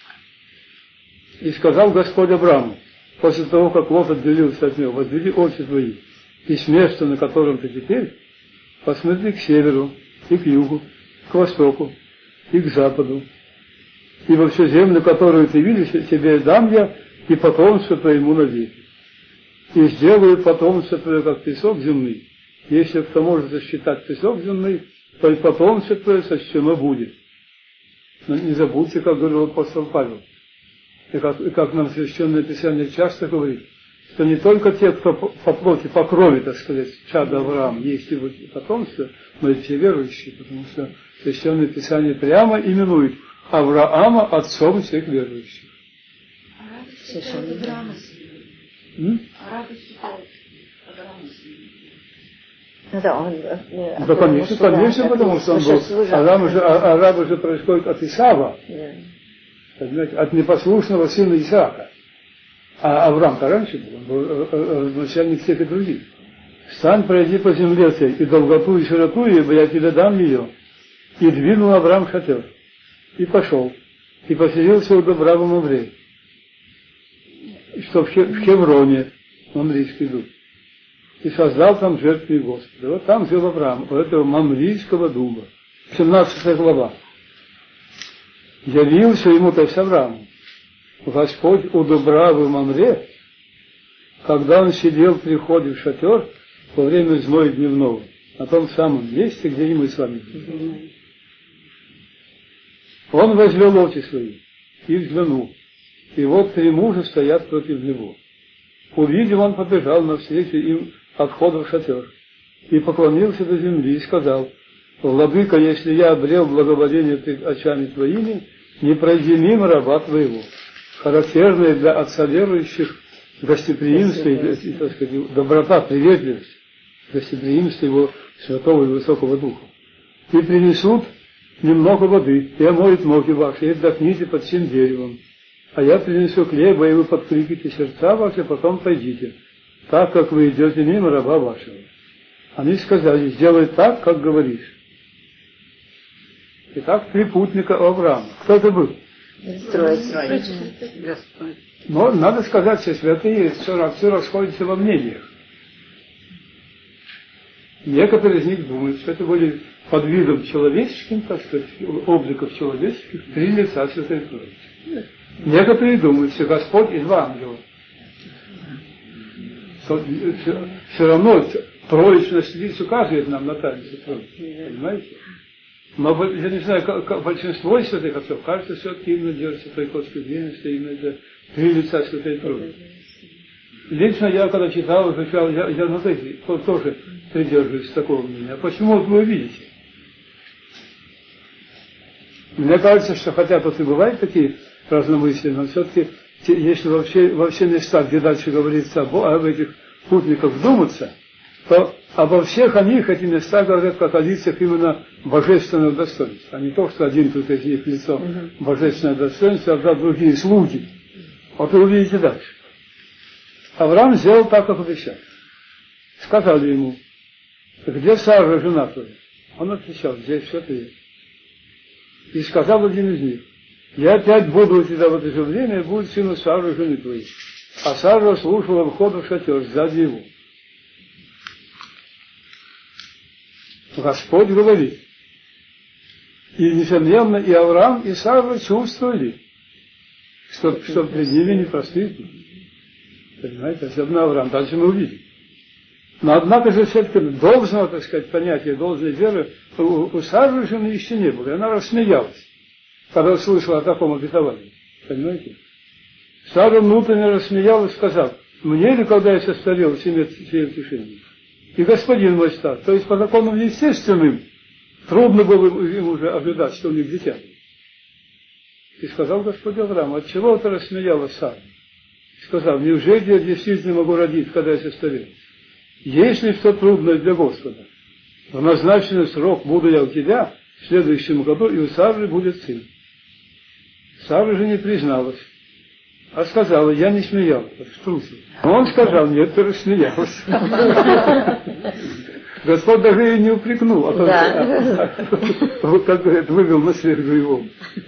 S1: И сказал Господь Аврааму, после того, как Лот отделился от него: возведи очи твои, и с места, на котором ты теперь, посмотри к северу, и к югу, к востоку, и к западу. И во всю землю, которую ты видишь, тебе дам я, и потомство твоему навеки. И сделаю потомство твое, как песок земный. Если кто может засчитать песок земный, то и потомство твое сочтено будет. Но не забудьте, как говорил апостол Павел, и как нам Священное Писание часто говорит, что не только те, кто по плоти, по крови, так сказать, чада Авраам, есть его потомство, но и все верующие, потому что Священное Писание прямо именует Авраама отцом всех верующих.
S2: Арабы считают Авраама.
S1: Да, конечно, потому что он был. Арабы же происходят от Исава, от непослушного сына Исаака. А Авраам-то раньше был, он был начальник всех и других. Встань, пройди по земле сей, и долготу, и широту, ибо я тебе дам ее. И двинул Авраам шатер, и пошел, и поселился у Добра в Мамре, что в Хевроне, Мамрийский дух, и создал там жертвы Господа. Вот там жил Авраам, у этого Мамрийского дуба. 17 глава. Явился ему, то есть Аврааму, Господь у Добра в Мамре, когда он сидел при входе в шатер во время зноя дневного, на том самом месте, где и мы с вами были. Он возвел очи свои и взглянул, и вот 3 мужа стоят против него. Увидев, он побежал навстречу им от входа в шатер и поклонился до земли и сказал: «Владыка, если я обрел благоволение пред очами твоими, не пройди мимо раба твоего». Характерное для отца верующих гостеприимство и, так сказать, доброта, приветливость, гостеприимство его святого и высокого духа. И принесут немного воды, и омоют ноги ваши, и отдохните под сим деревом. А я принесу хлеба, и вы подкрепите сердца ваши, потом пойдите, так как вы идете мимо раба вашего. Они сказали: сделай так, как говоришь. Итак, 3 путника Авраама. Кто это был? Но надо сказать, что святые все расходятся во мнениях. Некоторые из них думают, что это были под видом человеческим, так сказать, обликов человеческих, 3 лица Святой Троицы. Некоторые думают, что Господь и 2 ангела. Все равно троичность лиц указывает нам на Таинство Троицы. Понимаете? Но я не знаю, как большинство святых отцов, кажется, все-таки именно держится той костью длинности, именно это 3 лица Святой Троицы. Лично я, когда читал, изучал, я на эти тоже придерживаюсь такого мнения. А почему вот вы увидите? Мне кажется, что хотя тут и бывают такие разномыслия, но все-таки, если во все места, где дальше говорится об этих путниках вдуматься, то обо всех о них эти места говорят как о лицах именно божественного достоинства, а не то, что один тут из них лицо божественное достоинство, а другие слуги. Вот вы увидите дальше. Авраам сделал так, как обещал. Сказали ему: где Сара, жена твоя? Он отвечал: здесь все ты. И сказал один из них: я опять буду у тебя в это же время, и будет сыну Сары, жены твоей. А Сара слушала входа в шатер сзади его. Господь говорит. И, несомненно, и Авраам, и Сара чувствовали, что перед ними непростые пути. Понимаете, особенно Авраам. Дальше мы увидим. Но, однако же, все-таки должного, так сказать, понятия, должной веры у Сары жены еще не было. И она рассмеялась, когда услышала о таком обетовании. Понимаете? Сара внутренне рассмеялась, сказав: мне ли, когда я состарелась, иметь сие утешение? И господин мой стар. То есть по законам естественным трудно было им уже ожидать, что у них дитя будет. И сказал Господь Аврааму: отчего ты рассмеялась, Сара? Сказал: неужели я действительно могу родить, когда я состарелась? Если что трудное для Господа, в назначенный срок буду я у тебя в следующем году, и у Сары будет сын. Сара же не призналась, а сказала: я не смеялась, струсила. Но он сказал: нет, ты рассмеялась. Господь даже ее не упрекнул, а только, как говорят, вывел на свежую его.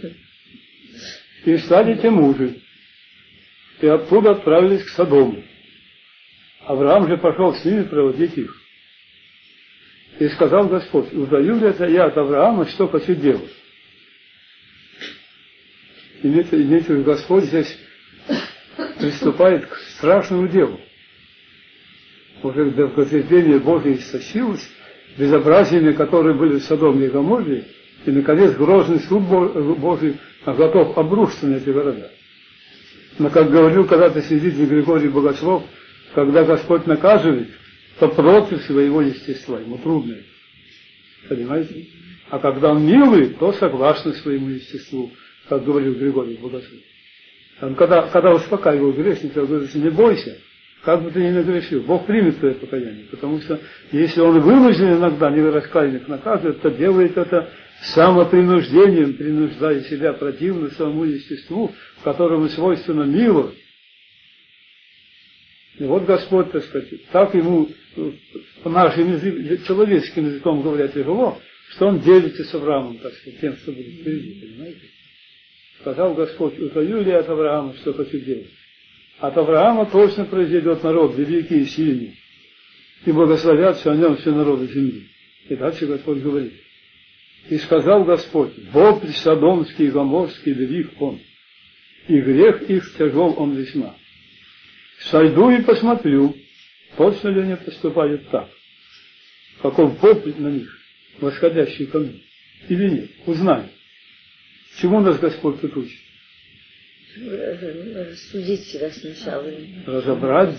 S1: И стали те мужи, и оттуда отправились к Содому. Авраам же пошел с ними проводить их. И сказал Господь: узнаю ли это я от Авраама, что хочу делать? Имеется в виду, Господь здесь приступает к страшному делу. Уже когда потерпение Божие истощилось, безобразиями, которые были в Содоме и Гоморре, и, наконец, грозный суд Божий готов обрушиться на эти города. Но, как говорил когда-то святитель Григорий Богослов, когда Господь наказывает, то против своего естества, ему трудно. Понимаете? А когда Он милый, то согласно своему естеству, как говорил Григорий Богослов. Он когда успокаивал грешника, говорит: не бойся, как бы ты ни нагрешил, Бог примет твое покаяние. Потому что если Он вынужден иногда нераскаянных наказывает, то делает это самопринуждением, принуждая себя противно своему естеству, которому свойственно милость. И вот Господь, так сказать, так ему, по нашим человеческим языком говоря тяжело, что Он делится с Авраамом, так сказать, тем, что будет впереди, понимаете? Сказал Господь: утаю ли от Авраама, что хочу делать? От Авраама точно произойдет народ великий и сильный, и благословятся о нем все народы земли. И дальше Господь говорит: и сказал Господь: вопль содомский и гоморский велик он, и грех их тяжел он весьма. Сойду и посмотрю, точно ли они поступают так, каков вопль на них, восходящий ко мне, или нет, узнаю. Чему нас Господь тут учит?
S2: Рассудить себя сначала.
S1: Разобрать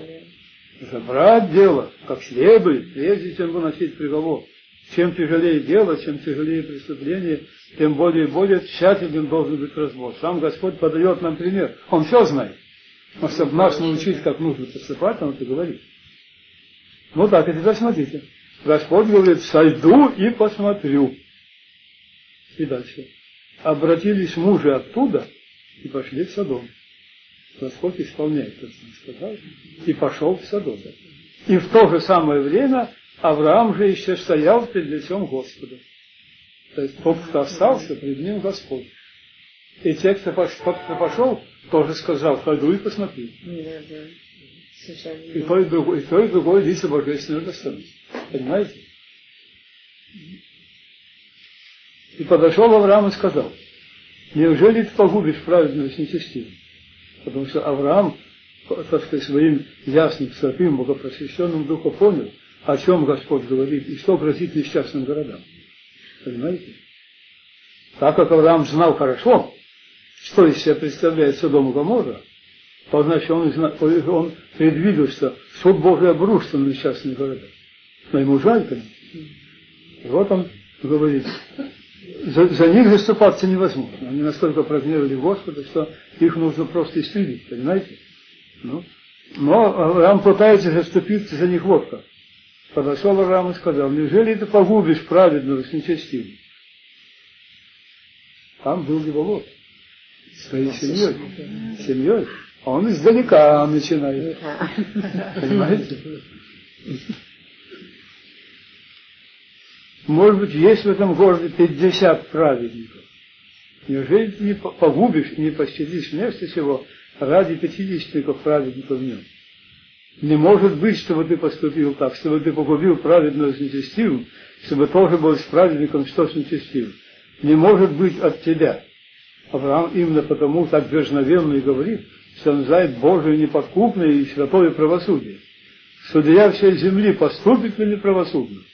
S1: дело, как следует, прежде чем выносить приговор. Чем тяжелее дело, чем тяжелее преступление, тем более и более тщательным должен быть разбор. Сам Господь подает нам пример. Он все знает. Но чтобы нас научить, как нужно поступать, Он это говорит. Ну так, и теперь смотрите. Господь говорит: сойду и посмотрю. И дальше. Обратились мужи оттуда и пошли в Содом. Господь исполняет то, что Он сказал, и пошел в Содом. И в то же самое время Авраам же еще стоял перед лицом Господа. То есть тот, кто остался, перед ним Господь. И те, кто пошел, тоже сказал: пойду и посмотрю. И то, и другое лицо божественного достоинства. Понимаете? И подошел Авраам и сказал: неужели ты погубишь праведного с нечестивым? Потому что Авраам, так сказать, своим ясным, святым, богопросвященным духом понял, о чем Господь говорит и что грозит несчастным городам. Понимаете? Так как Авраам знал хорошо, что из себя представляет Содом и Гоморра, то значит он предвидел, что суд Божий обрушится на несчастные города. Но ему жаль, конечно. И вот он говорит, за них заступаться невозможно. Они настолько прогневали Господа, что их нужно просто истребить, понимаете? Но Авраам пытается заступиться за них вот как. Подошел Авраам и сказал, неужели ты погубишь праведного с нечестивым? Там был его лот. Своей семьей. А он издалека начинает. Понимаете? Может быть, есть в этом городе 50 праведников. Неужели ты не погубишь и не пощадишь вместо всего ради 50 праведников в нем? Не может быть, чтобы ты поступил так, чтобы ты погубил праведного с нечестивым, чтобы тоже был с праведником, что с нечестивым. Не может быть от тебя. Авраам именно потому так дерзновенно и говорит, что он знает Божие неподкупное и святое правосудие. Судья всей земли поступит ли неправосудно?